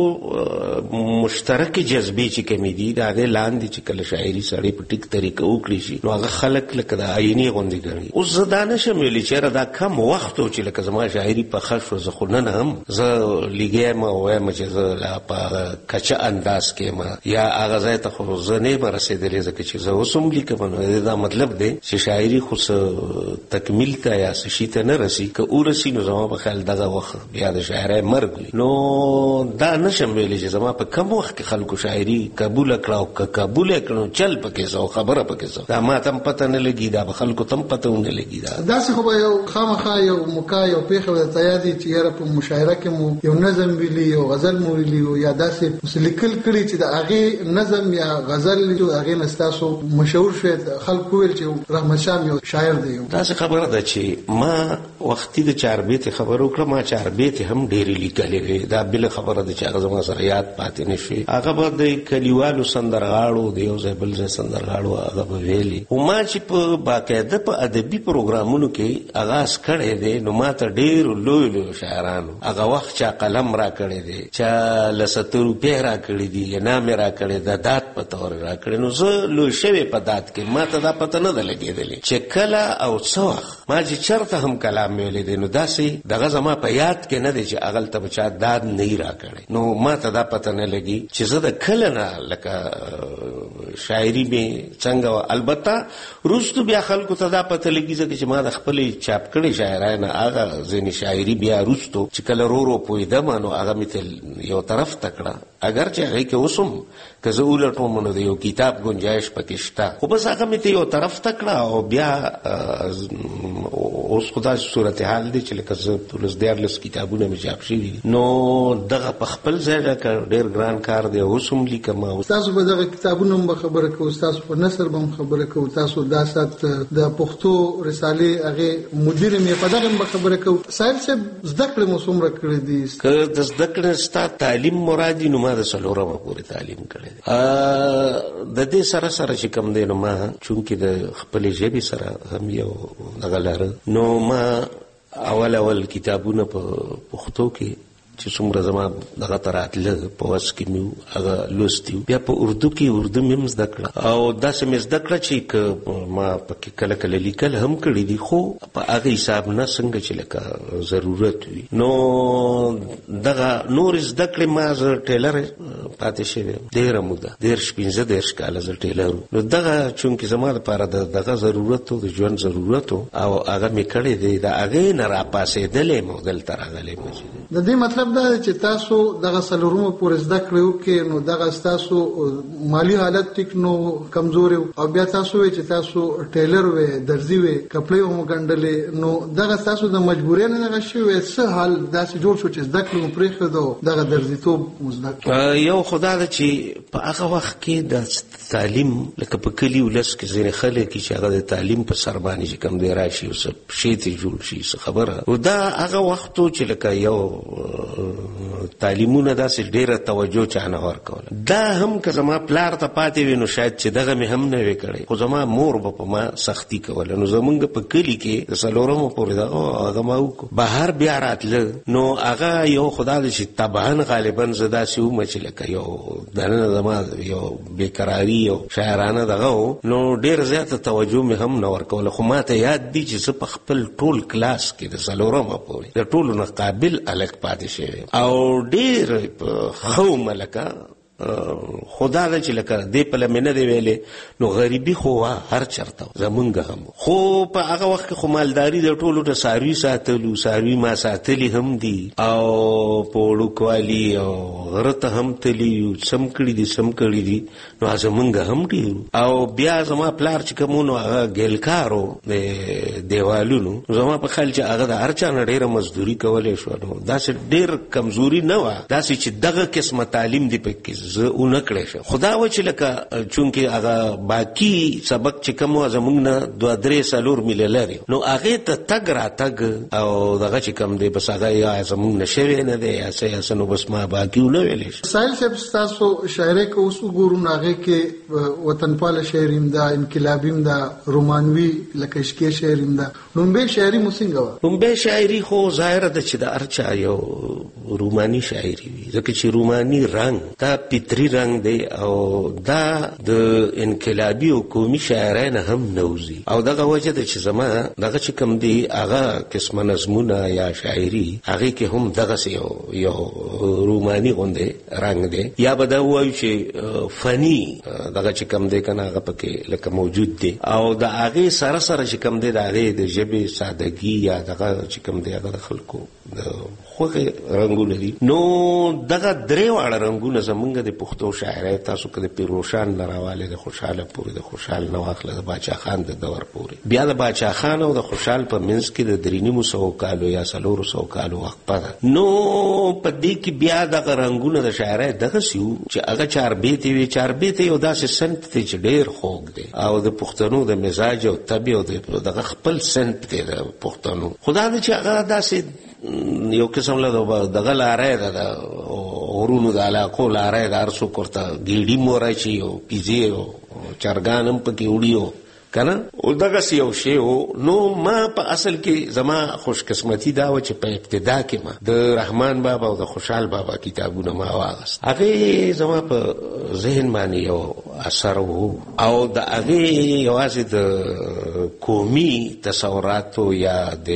مشترک جذبې چې کمی دي دا د لاندې چې کله شاعري سړی په ټیک طریقه وکړي شي نو هغه خلک لکه د آیني غوندي ګڼي اوس زدانه شمولي چې دا کم وخت او چې لکه زما شاعري په خښ زه خو نه هم زه لګیم او وایم چې زه لا په کچا انداز کې ما یا هغه ځای ته خو زه نه مرسېدلې ځکه چې زه اوسم لیکم نو دا مطلب دی چې شاعري خو تکمیل ته یا شي ته نه رسي که ورسي نو زما په خیال دغه وخت بیا د شاعرۍ مرګ نو دا نشم ویلی چې زما په کم وخت کې خلکو شاعري قبول کړه او که قبول کړو چل پکې سو خبره پکې سو دا ما تم پته نه لګي دا به خلکو تم پته نه لګي دا داسې خو به یو خامخا یو مکا یو پیښه ورته یادي چې یاره په مشاعره کې مو یو نظم ویلی یو غزل مو ویلی یا داسې لیکل کړي چې د هغې نظم یا غزل چې هغې نه ستاسو مشهور شوی خلکو ویل چې رحمت شاه یو شاعر دی داسې خبره ده چې ما وختي د چاربیتې خبره وکړه ما چاربیتې هم ډېرې لیکلې وې دا بله خبره ده چې هغه زما سره یاد پاتې نه شوې هغه به د کلیوالو سندرغاړو د یو ځای بل ځای سندرغاړو هغه به ویلې خو ما چې په باقاعده په ادبي پروګرامونو کې آغاز کړی دی نو ما ته ډېرو لویو لویو شاعرانو هغه وخت چا قلم را کړی دی چا لسته روپۍ را کړي دي انعام یې را کړی د داد په طور را کړی نو زه لوی شوی په داد کې ما ته دا پته نه ده لګېدلې چې کله او څه وخت ما چې چېرته هم کلام ویلی دی نو داسې دغه زما په یاد کې نه دی چې هغلته به چا داد نه یې را کړی نو ما ته دا پته نه لګي چې زه د کله نه لکه شاعري مې څنګه وه البته وروستو بیا خلکو ته دا پته لګي ځکه چې ما د خپلې چاپ کړې شاعرۍ نه هغه ځینې شاعري بیا وروستو چې کله رو رو پوهېدم نو هغه مې ته یو طرف ته کړه اگر چې هغې کې اوس هم که زه ولټوم نو د یو کتاب گنجایش پکې شته خو بس هغه مې ته یو طرف ته کړه او بیا اوس خو داسې صورتحال دی چې لکه زه پولس دیارلس کتابونه مې چاپ شوي دي نو دغه په خپل ځای لکه ډېر ګران کار دی اوس هم لیکم تاسو به دغه کتابونه هم به خبره کوو تاسو په نثر به هم خبره کوو تاسو دا سات د پښتو رسالې هغې مدیر مې په دغه هم به خبره کوو صاحب صاحب زده کړې مو څومره کړې دي که د زده کړې ستا تعلیم مراد نو ما د څلورمه پورې تعلیم کړی دی د دې سره سره چې کوم دی نو ما چونکې د خپلې ژبې سره هم یو دغه لاره نو ما اول اول کتابونه په پښتو کې چې څومره زما دغه ته راتله په وس کې مې هغه لوستي بیا په اردو کې اردو مې هم زده کړه او داسې مې زده کړه چې که ما پکې کله کله لیکل هم کړي دي خو په هغه حساب نه څنګه چې لکه ضرورت وي نو دغه نور زده کړې ما زه ټیلر پاتې شوی ډېره موده دېرش پنځه دېرش کاله زه ټیلر نو دغه چونکې زما لپاره د دغه ضرورت و د ژوند ضرورت و او هغه مې کړی دی د هغې نه راپاسېدلی م دلته راغلی م د دې مطلب دا چې تاسو دغه څلورمه پورې زده کړې وکړئ نو دغه ستاسو مالي حالت ټیک نو کمزوري او بیا تاسو وایئ چې تاسو ټیلر وې درزي وې کپړې هم وګنډلې نو دغه ستاسو د مجبورۍ نه دغه شوی څه حال داسې جوړ شو چې زده کړې مو پرېښود دغه درزیتوب مو زده کړ یو خو دا ده چې په هغه وخت کې د تعلیم لکه په کلي ولس کې ځینې خلک چې هغه د تعلیم په سر باندې چې کوم دی راشي او څه شی ته جوړ شي څه خبره او دا هغه وخت چې لکه یو تعلیمونه داسې ډېره توجه چا نه ورکوله دا هم که زما پلار ته پاتې وي نو شاید چې دغه مې هم نه وی کړی خو زما مور به په ما سختي کوله نو زمونږ په کلي کې د څلورمو پورې دا هغه ما وکړو بهر بیا راتله نو هغه یو خدا دی چې طبعا غالبا زه داسې وم چې لکه یو دننه زما یو بېقراري یو شاعرانه دغه و نو ډېر زیاته توجه مې هم نه ورکوله خو ما ته یاد دي چې زه په خپل ټول کلاس کې د څلورمه پورې د ټولو نه قابل هلک پاتې شوی او ډېر ښه ملکه خدا دا چې لکه دې په لمې نه دی ویلې نو غریبي خو وه هر چېرته زمونږ هم خو په هغه وخت کې خو مالداري د ټولو د څاروي ساتلو څاروي ما ساتلي هم دي او په وړوکوالي او غره ته هم تلي یو سم کړي دي سم کړي دي نو زمونږ هم ډېر او بیا زما پلار چې کوم نو هغه ګیلکارو د دیوالونو زما په خیال چې هغه د هر چا نه ډېره مزدوري کولی شوه نو داسې ډېر کمزوري نه وه داسې چې دغه قسمه تعلیم دې پکې زه اونکړې شه خدا و چې لکه چونکه هغه باقی سبق چې کوم زمونږ نه دوه درې سالور ملي لري نو هغه ته تګ را تګ او دغه چې کوم دی بس هغه یا زمونږ نشوي نه دی یا څه نو بس ما باقی نه ویلې سایل صاحب تاسو شاعري کو اوس وګورو هغه کې وطنپال شاعریم دا انقلابیم دا رومانوي لکه اشکی شاعریم دا لومبه شاعري موسنګ و لومبه شاعري خو ظاهر ده چې د ارچا یو روماني شاعري وي ځکه چې روماني رنگ دا پتري رنگ دی او دا د انقلابي او قومي شاعرانه هم نوزي او دغه وجه ده چې زما دغه چې کوم دی هغه قسمه نظمونه یا شاعري هغه کې هم دغه یو یو روماني غونډه رنگ دی یا به دا وایو چې فني دغه چې کوم دی کنه هغه پکې لکه موجود دی او د هغه سره سره چې کوم دی د هغه د ژبې سادهګي یا دغه چې کوم دی هغه خلکو د خوږه رنگونه دي نو دغه درې واړه رنگونه زمونږ د پښتو شاعرۍ تاسو کله پیروشان لراواله د خوشاله پورې د خوشحال نواخله د باچا خان د دور پورې بیا د باچا خان او د خوشحال په منځ کې د درینی مسو کالو یا سلور سو کالو وخت پده نو په دې کې بیا د رنگونه د شاعرۍ دغه سیو چې هغه چار بیت وی چار بیت یو داسې سنت ته چې ډېر خوږ دی او د پښتنو د مزاج او طبيع او د خپل سنت ته د پښتنو خدا دې چې هغه داسې یو قسم له دغه لارې ده ورونو د علاقو لارې د ارسو کوته ګیډي مورای چی او پیزي او چرګانم پکې وړیو کنه او دغه یو شی نو ما په اصل کې زما خوش قسمتي دا و چې په ابتدا کې ما د رحمان بابا او د خوشحال بابا کتابونه ما واغست هغه زما په ذهن باندې یو اثر وو او د هغه یوازې د قومي تصوراتو یا د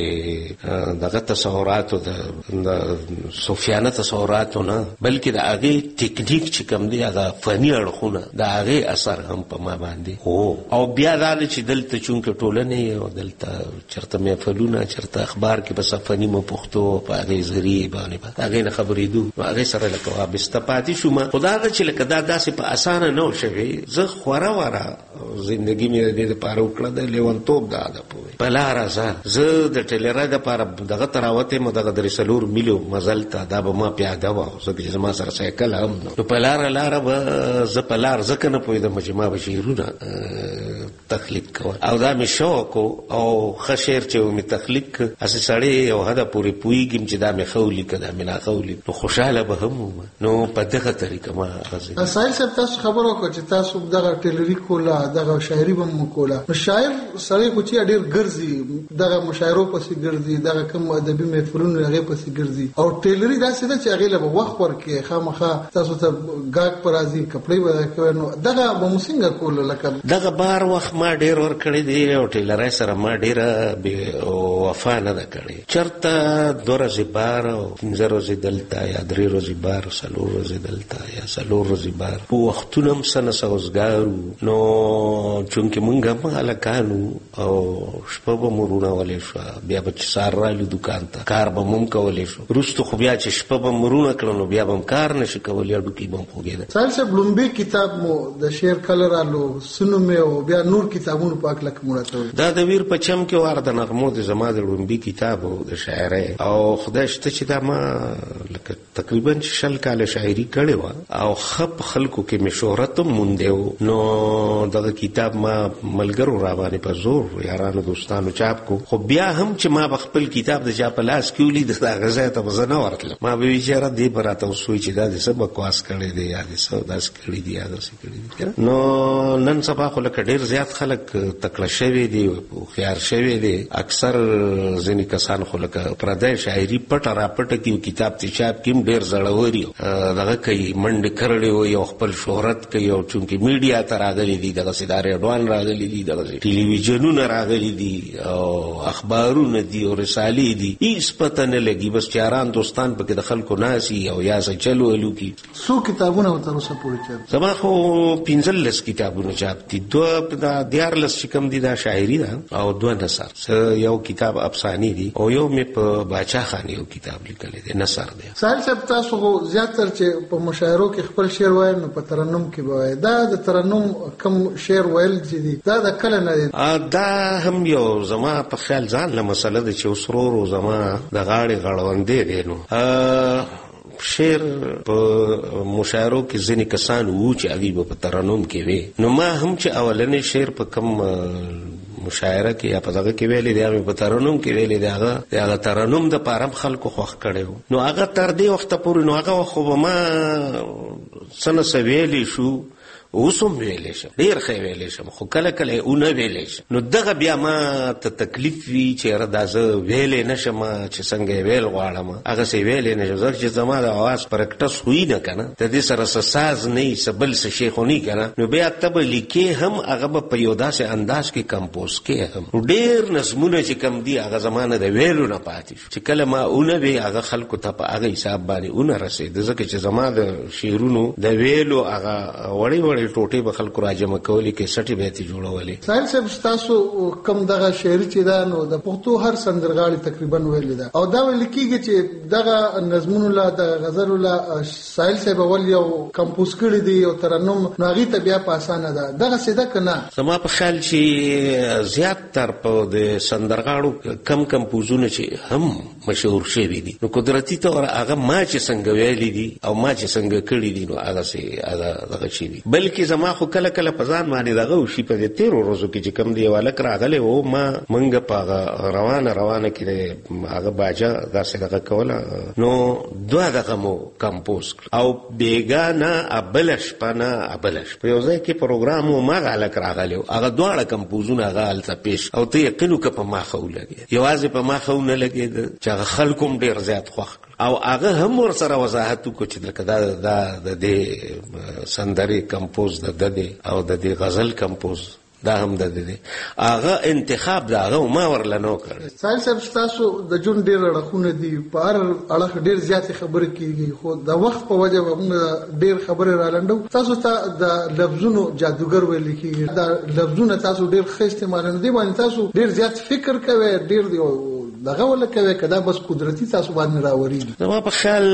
دغه تصوراتو د صوفیانه تصوراتو نه بلکې د هغه ټیکنیک چې کوم دی هغه فني اړخونه د هغه اثر هم په ما باندې هو او بیا دا چې دلته چونکه ټولنه او دلته چرته محفلونه چرته اخبار کې بس فني مو پښتو په هغه ذریعہ باندې هغه نه خبرېدو هغه سره لکه وابسته پاتې شوم خدای چې لکه دا داسې په اسانه نه شوي زه خورا ورا ژوندۍ مې د دې لپاره وکړه د لیونتوب دا ده په لار زه زه د ټیلر د لپاره دغه تراوته مو دغه درسلور میلو مزل ته دا به ما پیاده و زه چې ما سره سایکل هم نو په لار لار به زه په لار ځکه نه پوهېدم چې ما به شعرونه تخلیق کول او دا می شوق او خشیر چې می تخلیق اسې سړی او هدا پوری پویګم چې دا می خولي کده می نه خولي نو خوشاله به هم نو په دغه طریقه ما غزل سایل صاحب تاسو خبرو کو چې تاسو دغه ټیلری کولا دغه شاعري هم کولا نو شاعر سړی کو چې ډیر ګرځي دغه مشاعرو پسې ګرځي دغه کوم ادبي محفلونو هغه پسې ګرځي او ټیلری دا څه چې هغه له وخت ورکه خامخا تاسو ته ګاګ پر راځي کپڑے وکړي نو دغه به موسنګ کول لکه دغه بار وخت ما ډیر ور کړی دی او ټیلر سره ما ډیره وفا نه ده کړې چرته دوه ورځې بار او پنځه ورځې دلته یا درې ورځې بار څلور ورځې دلته یا څلور ورځې بار په وختونه هم څه نه سوزګارو نو چونکې مونږ هم هلکانو او شپه به مو رونولې شوه بیا به چې سهار رالو دوکان ته کار به مو هم کولی شو وروستو خو بیا چې شپه به مو رونه کړه نو بیا به هم کار نه شي کولی هډوکي به هم خوږېده سایل صاحب لومبي کتاب مو د شعر کله رالو سنو مې او بیا نور کتابونو پاک لکه مړه دا د ویر په چم کې وار د نغمو د زما د لومبي کتاب او د شاعرۍ او خدای شته چې دا ما لکه تقریبا شل کاله شاعري کړې و او خپ خلکو کې مې شهرت مونډیو نو دغه کتاب ما ملګرو را باندې په زور یارانو دوستانو چاپ کو خو بیا هم چې ما خپل کتاب د چا په لاس کې ولید دا غزا ته وزنه ورتل ما به ویچاره دی براته وسوي چې دا د سبا بکواس کړي دی یا د سو داس کړي دی یا داس کړي دی نو نن سبا خو لکه ډیر زیات خلک تکړه شوی دی او خيار شوی دی اکثر ځینې کسان خو لکه پردای شاعري پټه را پټه کې کتاب ته چاپ کیم ډیر زړوري دغه کوي منډ کړي او یو خپل شهرت کوي او چونکې میډیا ته راغلي دي دغه سیدار اډوان راغلي دي دغه ټلویزیونونه راغلي دي او اخبارونه دي او رسالې دي هیڅ پته نه لګي بس چاران دوستان پکې د خلکو ناسي او یا څه چلو الو کی سو کتابونه تر اوسه پورې چاپ زما خو پنځلس کتابونه چاپ دي دوه د دیارلس چې کوم دي دا شاعري ده او دوه نثر یو کتاب افسانې دي او یو مې په باچا خان یو کتاب لیکل دي نثر دی سایل صاحب تاسو زیاتره چې په مشاعرو کې خپل شعر وایي نو په ترنم کې وایي دا د ترنم کم شعر ویل چې دي دا د کله نه دي دا هم یو زما په خیال ځان له مسله د چې وسرور زما د غاړې غړوندې دی نو شعر په مشاعرو کې ځینې کسان وو چې هغه په ترنم کې وي. نو ما هم چې اولنې شعر په کم مشاعره کې یا په دغه کې ویلې دی، هغه په ترنم کې ویلې دی، هغه هغه ترنم د پارم خلکو خوښ کړو. نو هغه تر دې وخت پورې نو هغه خو ما سن سویلې شو، اوسم ویلې شم، ډیر ښه ویلې شم، خو کله کله اونه ویلې شم. نو دغه بیا ما ته تکلیف وی چې رادازه ویلې نشم چې څنګه ویل غواړم، هغه څه ویلې نشم ځکه چې زما د आवाज پرکټس وی نه کنه، د دې سره ساز نه سبل څه شي خو نه کنه. نو بیا تب لیکي هم هغه په یو داسې انداز کې کمپوز کې هم ډیر نظمونه چې کم دي هغه زمانه د ویلو نه پاتې چې کله ما اونه وی هغه خلکو ته په هغه حساب باندې اونه رسید، ځکه چې زما د شعرونو د ویلو هغه وړي وړي ټوټې به خلکو راجمع کولې کې سټې به یې جوړولې. ساحل صاحب تاسو کم دغه شعر چې دا نو د پښتو هر سندرغاړي تقریبا ویل دا او دا ویل کېږي چې دغه نظمونو لا د غزل لا ساحل صاحب ول یو کمپوز کړی دی او ترنم ناغي ته بیا په اسانه ده دغه سیده کنه. زما په خیال چې زیات تر په د سندرغاړو کم کمپوزونه چې هم مشهور شوي دي، نو قدرتي تور هغه ما چې څنګه ویلي دي او ما چې څنګه کړی دي نو هغه سي هغه دغه شي دي. بلکې زما خو کله کله په ځان باندې دغه وشي په تیرو ورځو کې چې کم دی والک راغلی و ما منګه په روانه روانه کې هغه باجه داسې دغه کوله، نو دوه دغه مو کمپوز او بیګانه ابلش پنا ابلش په یو ځای کې پروګرام و ما غالک راغلی و هغه دواړه کمپوزونه هغه هلته پیش او ته یقین وکړه په ما خو لګي، یوازې په ما خو نه لګي چې هغه خلکو هم ډېر زیات خوښ او هغه هم ور سره وضاحت وکړي چې لکه دا د دې سندري کمپوز د دې او د دې غزل کمپوز دا هم د دې هغه انتخاب دا هغه ما ورلنو کړ. ساحل صاحب تاسو د جون ډیر رخونه دي په هر اړه ډیر زیات خبرې کیږي، خو د وخت په وجه موږ ډیر خبرې را لنډو. تاسو ته د لفظونو جادوګر ویل کیږي، دا لفظونه تاسو ډیر ښه استعمال نه دي باندې تاسو ډیر زیات فکر کوئ، ډیر دی دغه ولکه کدا بس قدرتي تاسو باندې راوري. زما په خیال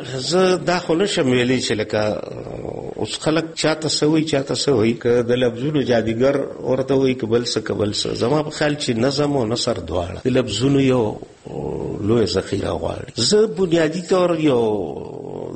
زه دا خو نشم ویلی چې لکه اوس خلک چاته سوي چاته سوي که د لفظونو جادوګر ورته وي قبل څه قبل څه. زما په خیال چې نظم او نثر دواړه د لفظونو یو لوی ذخیره غواړي. زه بنیادی طور یو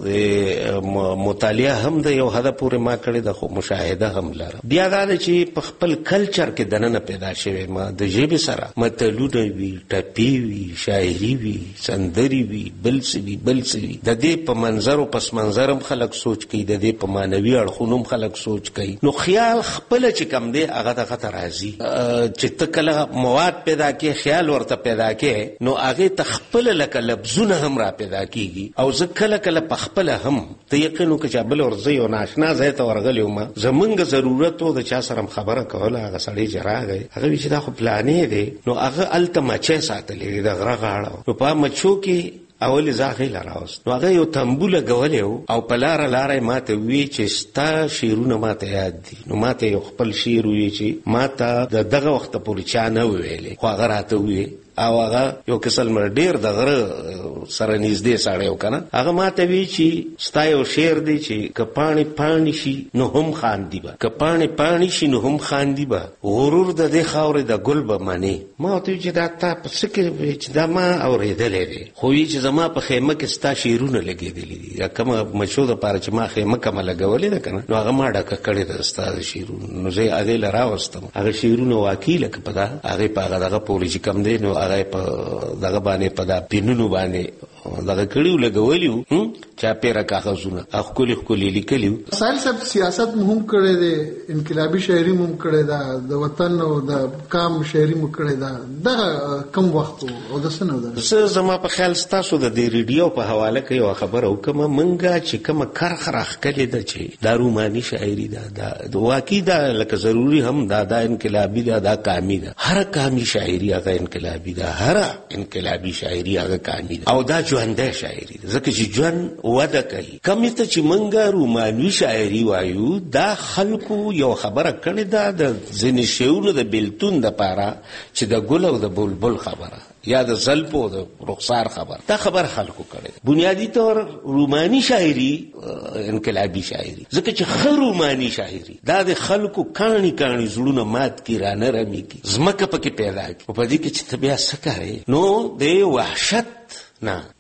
د مطالعه هم د یو هدف پورې ما کړی د خو مشاهده هم لرم. بیا دا چې په خپل کلچر کې دننه پیدا شوی ما د ژبې سره متلونه وي، ټپې وي، شاعري وي، سندري وي، بل څه وي بل څه وي. د دې په منظر او پس منظر هم خلک سوچ کوي، د دې په معنوي اړخونو هم خلک سوچ کوي. نو خیال خپل چې کم دی هغه دغه ته راځي چې ته کله مواد پیدا کې خیال ورته پیدا کې نو هغه تخپل لکه لفظونه هم را پیدا کیږي او زه کله کله په خپل هم ته یقین وکړه چې بل ورځي او ناشنا ځای ته ورغلی وم، زمونږ ضرورت و د چا سره خبره کوله، هغه سړی چې راغی هغه وی چې دا خو پلانې دی، نو هغه الته مچې ساتلې د غره غاړه، نو په مچو کې اول ځاخې لراوست، نو هغه یو تنبو لګولې او په لاره لاره ماته وی چې ستا شعرونه ماته یاد دي. نو ماته یو خپل شعر وی چې ماته د دغه وخت پورې چا نه ویلې، خو هغه راته وی او هغه یو کسل مر ډیر د غره سره نږدې ساړیو کنه، هغه ماته وی چې ستا یو شعر دی چې کپانی پانی شي نو هم خاندي با، کپانی پانی شي نو هم خاندي با، غرور د دې خاورې د ګل به مانی. ما ته چې دا تا په سکه چې دا ما اورېدلې دي، خو چې زما په خیمه کې ستا شعرونه لګېدلې دي، یا کومه مشو د پاره چې ما خیمه کومه لګولې ده کنه، نو هغه ما ډکه کړې ده ستا شعرونه، نو زه هغه لراوستم هغه شعرونه واقعي لکه په دا هغه په هغه دغه پورې چې کم دی نو هغه په دغه باندې په دا پینونو باندې دغه کړیو لګولیو چا پیرا کاغذونه خپل خپل لیکلیو. ساحل صاحب سیاست مهم کړی دی، انقلابی شاعري مهم کړی دا، د وطن او د قام شاعري مهم کړی دا، دغه کم وخت او د سنو ده. زه زما په خیال تاسو د دې ریډیو په حواله کې یو خبره وکم، منګه چې کوم کرخ راخکلې ده چې دا روماني شاعري ده، د واقعي ده لکه ضروري هم دا د انقلابی ده، دا قامي ده، هر قامي شاعري هغه انقلابی ده، هر انقلابی شاعري هغه قامي ده او دا ژوندۍ شاعري ده، ځکه چې ژوند وده کوي. کمی ته چې منګه رومانوي شاعري وایو دا خلکو یو خبره کړې ده د ځینې شعرونو د بیلتون دپاره چې د ګل او د بلبل خبره یا د زلپو د رخسار خبر، دا خبر خلکو کړي. بنیادی طور رومانی شاعري انقلابی شاعري، ځکه چې خو رومانی شاعري دا د خلکو کانی کانی زړونه مات کی رانه رمی کی زمکه پکې پیدا کی، په دې کې چې طبيعت سکاري نو د وحشت نه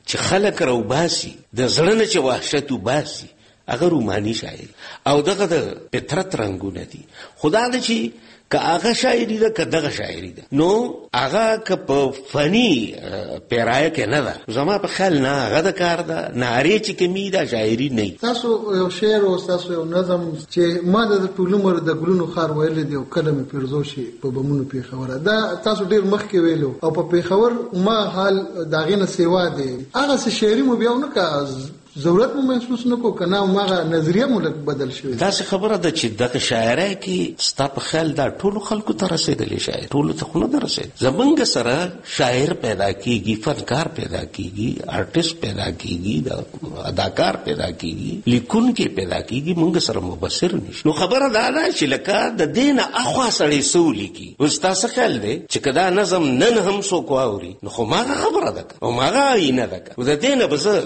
چې خلک راوباسي د زړه نه چې وحشت وباسي هغه روماني شاعري او دغه د فطرت رنګونه دي. خدا دې چې که هغه شاعري ده که دغه شاعري ده نو هغه که په فني پیرایه کې نه ده زما په خیال نه هغه د کار ده نارې چې کمی ده شاعري نه. تاسو یو شعر او تاسو یو نظم چې ما د ټول عمر د ګلونو خار ویل دی او کله مې پیرزو شي په بمونو پیښوره دا تاسو ډیر مخکې ویلو او په پیښور ما حال داغه نه سیوا دی هغه څه شعري مو بیا نه کا ضرورت مو محسوس نکو کنه ماغه نظریه مو لک بدل شوی. دا څه خبره ده چې دغه شاعرای کې ستا په خیال دا ټول خلکو ته رسیدلی شاعر ټول ته خو نه رسید. زمونږ سره شاعر پیدا کیږي فنکار پیدا کیږي آرټیست پیدا کیږي اداکار پیدا کیږي لیکونکي پیدا کیږي مونږ سره مبصر نشي. نو خبره دا ده چې لکه د دینه اخوا سړی سولي کی وستا څه خیال دی چې کدا نظم نن هم سو کووري نو خو ماغه خبره ده او ماغه اینه ده د دینه بزر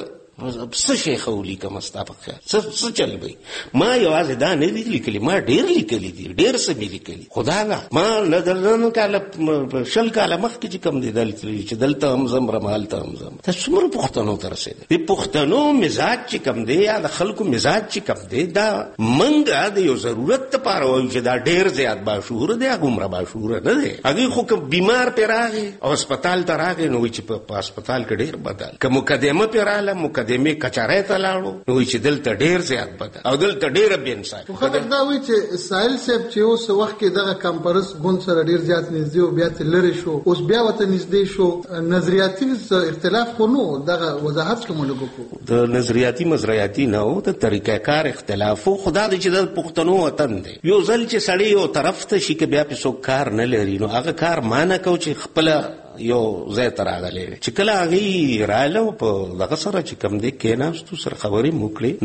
څه شي خولي کوم استافقه څه څه چل وي ما یوازې دا نه دي لیکلي ما ډېر لیکلي دي ډېر څه مې لیکلي خدا نه ما نظرونو کاله شل کاله مخکې چې کوم دي دلته چې دلته هم زم رمال ته هم زم ته څومره پښتنو ته رسېده دي پښتنو مزاج چې کوم دی یا د خلکو مزاج چې کوم دی دا منګه د یو ضرورت لپاره وایي چې دا ډېر زیات باشعور دی هغه عمره باشعور نه دی هغه خو کوم بیمار پې راغی او هسپتال ته راغی نو چې په هسپتال کې ډېر بدل که مقدمه پې راغله مقدمه کچاره ته لاړو نو چې دلته ډېر زیات بدل او دلته ډېر بې انصافي خلک دا وایي چې ساحل صاحب چې اوس وخت کې دغه کانفرنس ګوند سره ډېر زیات نږدې او بیا ته لرې شو اوس بیا ورته نږدې شو نظریاتي اختلاف خو نو دغه وضاحت کوم لګو د نظریاتي مزریاتي نه او د طریقه کار اختلاف خدا دې چې د پښتنو وطن دی یو ځل چې سړی یو طرف ته شي کې بیا په څوک کار نه لري نو هغه کار مانه کو چې خپل یو ځای ته راغلی چې کله هغې راغله په دغه سره چې کوم دی کېناستو سره خبرې مو کړې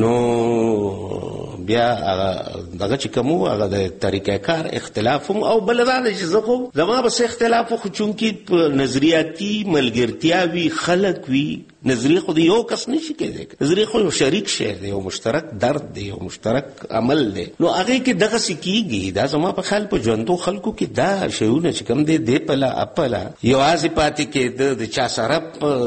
نو بیا هغه دغه چې کوم و هغه د طریقه کار اختلاف هم او بله دا ده چې زه خو زما بس اختلاف خو چونکې په نظریاتي ملګرتیا وي خلک وي نظریه خو د یو کس نشي کېدی نظریه خو یو شریک شی دی یو مشترک درد دی یو مشترک عمل دی نو هغې کې دغسې کېږي دا زما په خیال په ژوندو خلکو کې دا شیونه چې کوم دی دې پله اپله یوازې پاتې کېده د چا سره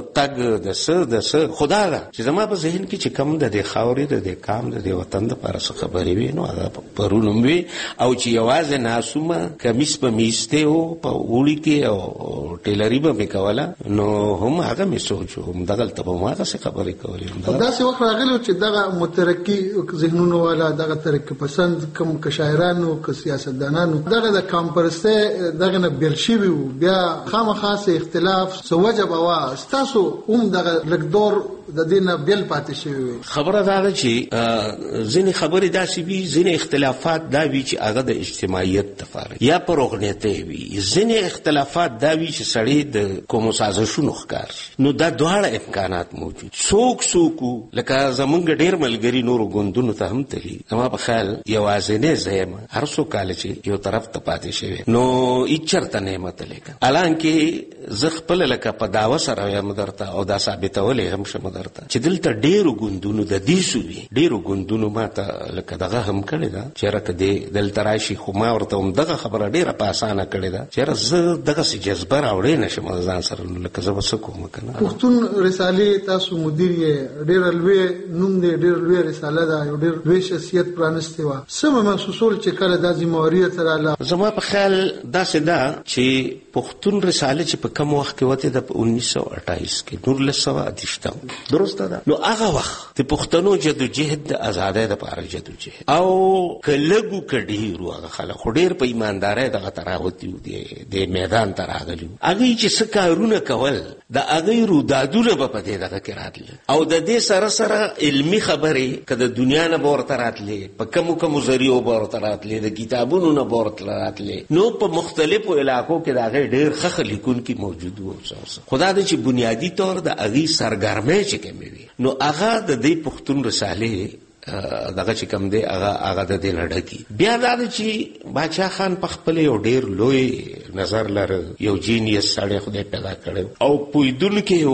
تګ د څه د څه خدا ده چې زما په ذهن کې چې کوم د دې خاورې د دې کام د دې وطن دپاره څه خبرې وي نو هغه پرون هم وي او چې یوازې ناسومه کمیس به مې ایستې و په اوړي کې او ټیلري به مې کوله نو هم هغه مې سوچ و هم دغه ته به ما هغسې خبرې کولې داسې وخت راغلی چې دغه مترقي ذهنونو والا دغه ترقي پسند کوم که شاعرانو که سیاستدانانو دغه د کانفرنسۍ دغه نه بیل شوي وو بیا خامخا اختلاف څه وجه به وه ستاسو هم دغه لږ دور د دې نه بیل پاتې شوي وي خبره دا ده چې ځینې خبرې داسې وي ځینې اختلافات دا وي چې هغه د اجتماعیت دپاره یا په روغنیتۍ وي ځینې اختلافات دا وي چې سړی د کومو سازشونو ښکار شي نو دا دواړه امکانات موجود څوک څوک لکه زمونږ ډېر ملګري نورو ګوندونو ته هم تلي زما په خیال یوازینی زه یم هر څو کاله چې یو طرف ته پاتې شوی نو هېڅ چېرته نه یم تللی حالانکې زه خپله لکه په دعوه سره یم درته او دا ثابتولی هم شم درته چې دلته ډېرو ګوندونو د دې سوي ډېرو ګوندونو ما ته لکه دغه هم کړې ده چېرې که دې دلته راشي خو ما ورته هم دغه خبره ډېره په اسانه کړې ده چېرې زه دغسې جذبه راوړی نه شم د ځان سره نو لکه زه به څه کوم که نه پښتون رسالې تاسو مدیر یې ډېره لوی نوم دی ډېره لویه رساله ده یو ډېر لوی شخصیت پرانیستې وه څه به محسوسول چې کله دا ذمهواري ته راغله زما په خیال داسې ده چې پښتون رساله چې په کم وخت کې وته د انیس سو اٹھائیس کې نورلس سوه اتیشتم درسته ده نو هغه وخت د پښتنو جدوجهد د ازادۍ دپاره جدوجهد او که لږ که ډېر وو هغه خلک خو ډېر په ایماندارۍ دغه ته راوتي وو د میدان ته راغلي وو هغوی چې څه کارونه کول د هغوی رودادونه به په دې دغه کې راتلل او د دې سره سره علمي خبرې که د دنیا نه به ورته راتلې په کمو کمو ذریعو به ورته راتلې د کتابونو نه به ورته راتلې نو په مختلفو علاقو کې د هغې ډېر ښه لیکونکي موجود وو خدا دا چې بنیادی طور د هغې سرګرمۍ چې کومې وي نو هغه د دې پښتون رسالې دغه چې کوم دی هغه هغه د دې نه ډکي بیا دا ده چې باچا خان په خپل یو ډېر لوی نظر لره یو جینیس سړی خدای پیدا کړی او پوهېدونکی و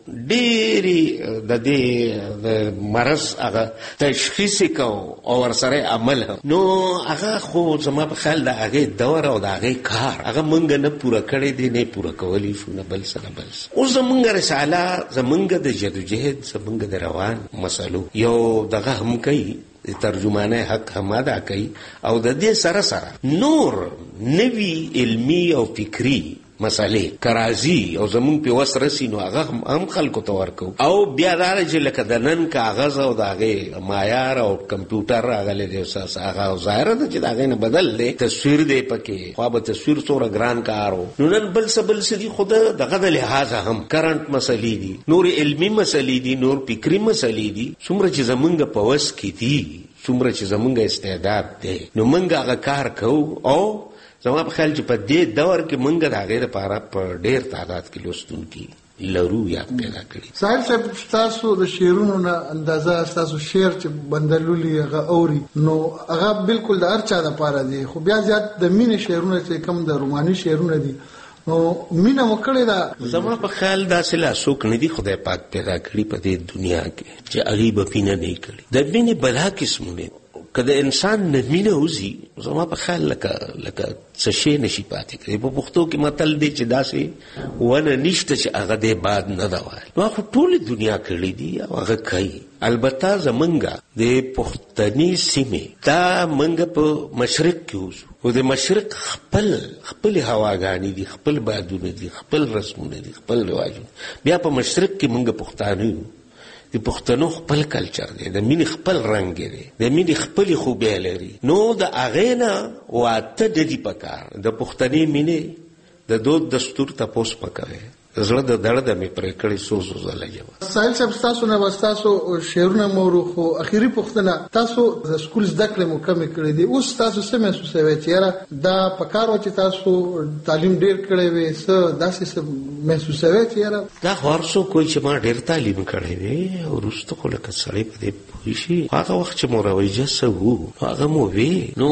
ډېری د دې د مرض هغه تشخیص کو او ورسره عمل نو هغه خو زما په خیال د هغه دور او د هغه کار هغه مونږ نه پوره کړی دی، نه پوره کولی شو، نه بل څه نه بل څه. اوس زمونږ رساله زمونږ د جدوجهد زمونږ د روان مسلو یو دغه هم کوي، ترجمانه حق هم ادا کوي او د دې سره سره نور نوی علمی او فکری مسالې کرازي او زمون په وسرسي نو هغه هم خلکو ته ورکو او بیا راځي لکه د نن کاغذ او دغه معیار او کمپیوټر راغلي دی اساس هغه ظاهر ده چې دغه نه بدل دی، تصویر دی پکې خو به تصویر څوره ګران کارو نو نن بل څه بل څه دي خود دغه د لحاظ هم کرنٹ مسلې دي، نور علمی مسلې دي، نور فکری مسلې دي، څومره چې زمونږ په وس کې دي، څومره چې زمونږ استعداد دی نو مونږ هغه کار کوو. او زما په خیال چې په دې دور کې مونږ د هغې لپاره په ډېر تعداد کې لوستونکي لرو یا پیدا کړي. ساحل صاحب ستاسو د شعرونو نه اندازه ستاسو شعر چې بندلولي هغه اوري نو هغه بالکل د هر چا لپاره دی، خو بیا زیات د مینې شعرونه چې کم د روماني شعرونه دي نو مینه مو کړې ده. زما په خیال داسې لا څوک نه دي خدای پاک پیدا کړي په دې دنیا کې چې هغې به مینه نه کړي. د مینې بلا قسمونه که د انسان نه مینه وځي زما په خیال لکه لکه څه شی نشي پاتې کړی. په پښتو کې متل دی چې داسې ونه نشته چې هغه دی باد نه ده وایي، نو هغه ټولې دنیا کړي دي او هغه کوي. البته زمونږ د پښتني سیمې دا مونږ په مشرق کې اوسو او د مشرق خپل خپل هواګانې دي، خپل بادونه دي، خپل رسمونه دي، خپل رواجونه. بیا په مشرق کې مونږ پښتانه یو، د پښتنو خپل کلچر دی، د مینې خپل رنګ دی، د مینې خپلې خوبۍ لري. نو د هغې نه واته ډډې پکار د پښتنې مینې د دود دستور تپوس پکوي، زړه د درد مې پرې کړی څو څو ځله جواب. ساحل صاحب ستاسو نه ستاسو شعرونه مورو خو اخیری پوښتنه تاسو د سکول زده کړې مو کمې کړې دي، اوس تاسو څه محسوسوئ چې یاره دا پکار و چې تاسو تعلیم ډېر کړی وی څه داسې څه محسوسوئ چې یاره دا خو هر څوک کوي چې ما ډېر تعلیم کړی دی او وروسته خو لکه سړی په دې پوه شي هغه وخت چې مو رویجه څه وو هغه مو وي نو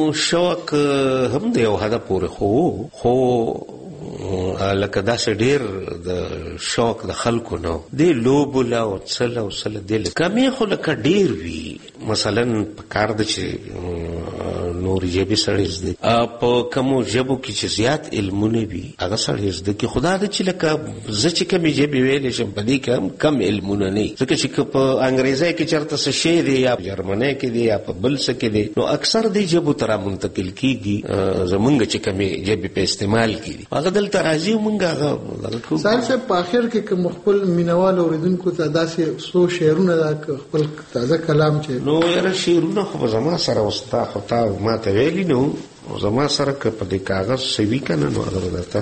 شوق هم د یو حده پورې خو خو لکه داسې ډېر د شوق د خلکو نو د لوبو لا او څه لا او څه لا د کمې خو لکه ډېر وي. مثلا په کار ده چې نور ژبې سړی زده په کومو ژبو کې چې زیات علمونه وي هغه سړی زده کې خدا ده چې لکه زه چې کومې ژبې ویلی شم په دې کې هم کم علمونه نه وي، ځکه چې که په انګریزۍ کې چېرته څه شی دی یا په جرمنۍ کې دی یا په بل څه کې دی نو اکثر دې ژبو ته رامنتقل کېږي زمونږ چې کومې ژبې په استعمال کې دي هغه دلته راځي مونږ هغه ساحل صاحب په آخر کې که خپل مینوال اورېدونکو ته داسې څو شعرونه دا خپل تازه کلام چې نو یاره شعرونه خو زما سره وستا خو تا ما ته ویلي نو زما سره که په دې کاغذ سوي که نه نو هغه به درته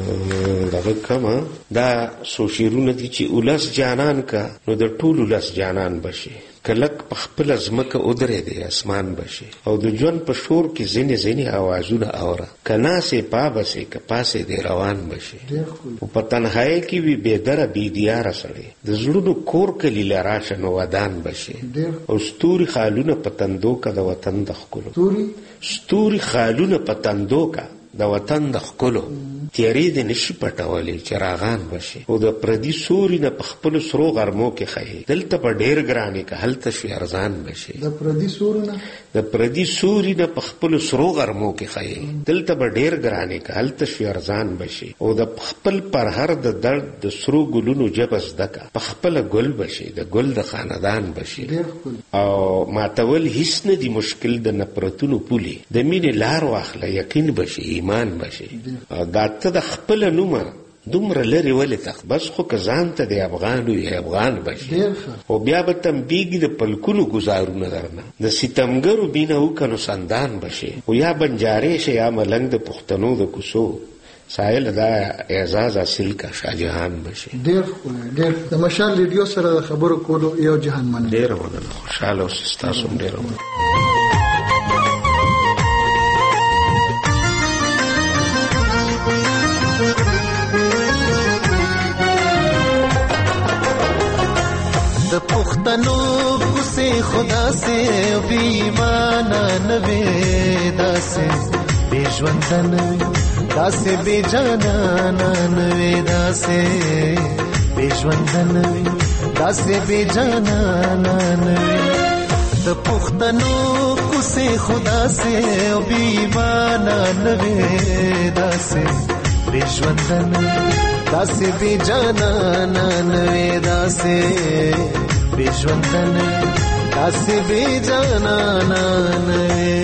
دغه کمه دا څو شعرونه دي چې ولس جانان که نو د ټول ولس جانان بشي، که لک په خپله ځمکه ودرېدی اسمان بشي او د ژوند په شور کې ځینې ځینې اوازونه اوره، که ناسې پابسې که پاسې دې روان بشي او په تنهایۍ کې وي بېدره بېدیاره سړی د زړونو کور کلي له راشه نو ودان بشي او ستوري خالونه په تندو که د وطن د ښکلو ستوري خالونه په تندو که د وطن د ښکلو تیارې دې نشي پټولی چراغان بشي او د پردي سوري نه په خپلو سرو غرمو کې ښیي دلته په ډېر ګرانې که هلته شوي ارزان بشي د پردي سوري نه د پردي سوري نه په خپلو سرو غرمو کې ښیي دلته به ډېر ګرانې که هلته شوي ارزان بشي او د خپل پرهر د درد د سرو ګلونو ژبه زده که په خپله ګل بشي د ګل د خاندان بشي او ماتول هیڅ نه دي مشکل د نفرتونو پولې د مینې لار واخله یقین بشي ایمان بشي دا ته د خپله نومه دومره لرې ولې تخت بس خو که ځان ته د افغان وي افغان بشي او بیا به تنبیږي د پلکونو ګزارونه درنه د ستمګرو بینه وکنو سندان بشي او یا بنجارې شه یا ملنګ د پښتنو د کوڅو ساحل دا اعزاز حاصل کا شاهجهان بشي. ډېر ډېر د مشال ریډیو سره د خبرو کولو یو جهان مننه. ډېر مننه خوشحاله اوسئ ستاسو هم ډېر مننه. د پښتنو کوڅې خدا سے بې ایمانه نه وې داسې بې ژونده نه وې داسې بې جانانه نه وې داسې بے ژوندن وي داسې بے جانان وي د پښتنو کوڅې خدا سے او بې ایمانان وي داسې بے ژوندن داسې بے جانان وي داسې بے ژوندن داسې بے جانان وي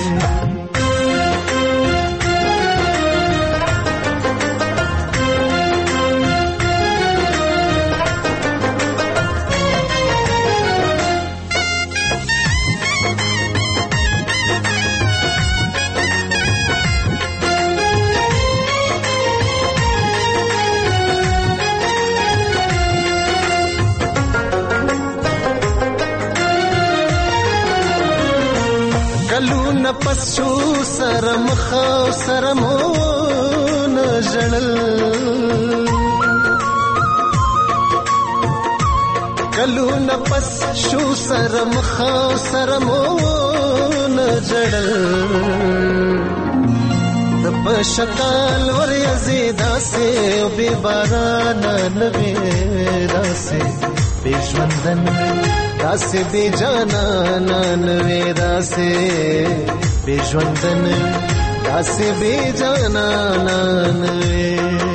پس شو سره مخا سره مون جړل کلو نفس شو سره مخا سره مون جړل د بشکال ور یزیدا سے بے باران نوی داسه بے ژوندن داسې بے جانان وي داسې بے ژوندن داسې بے جانان وي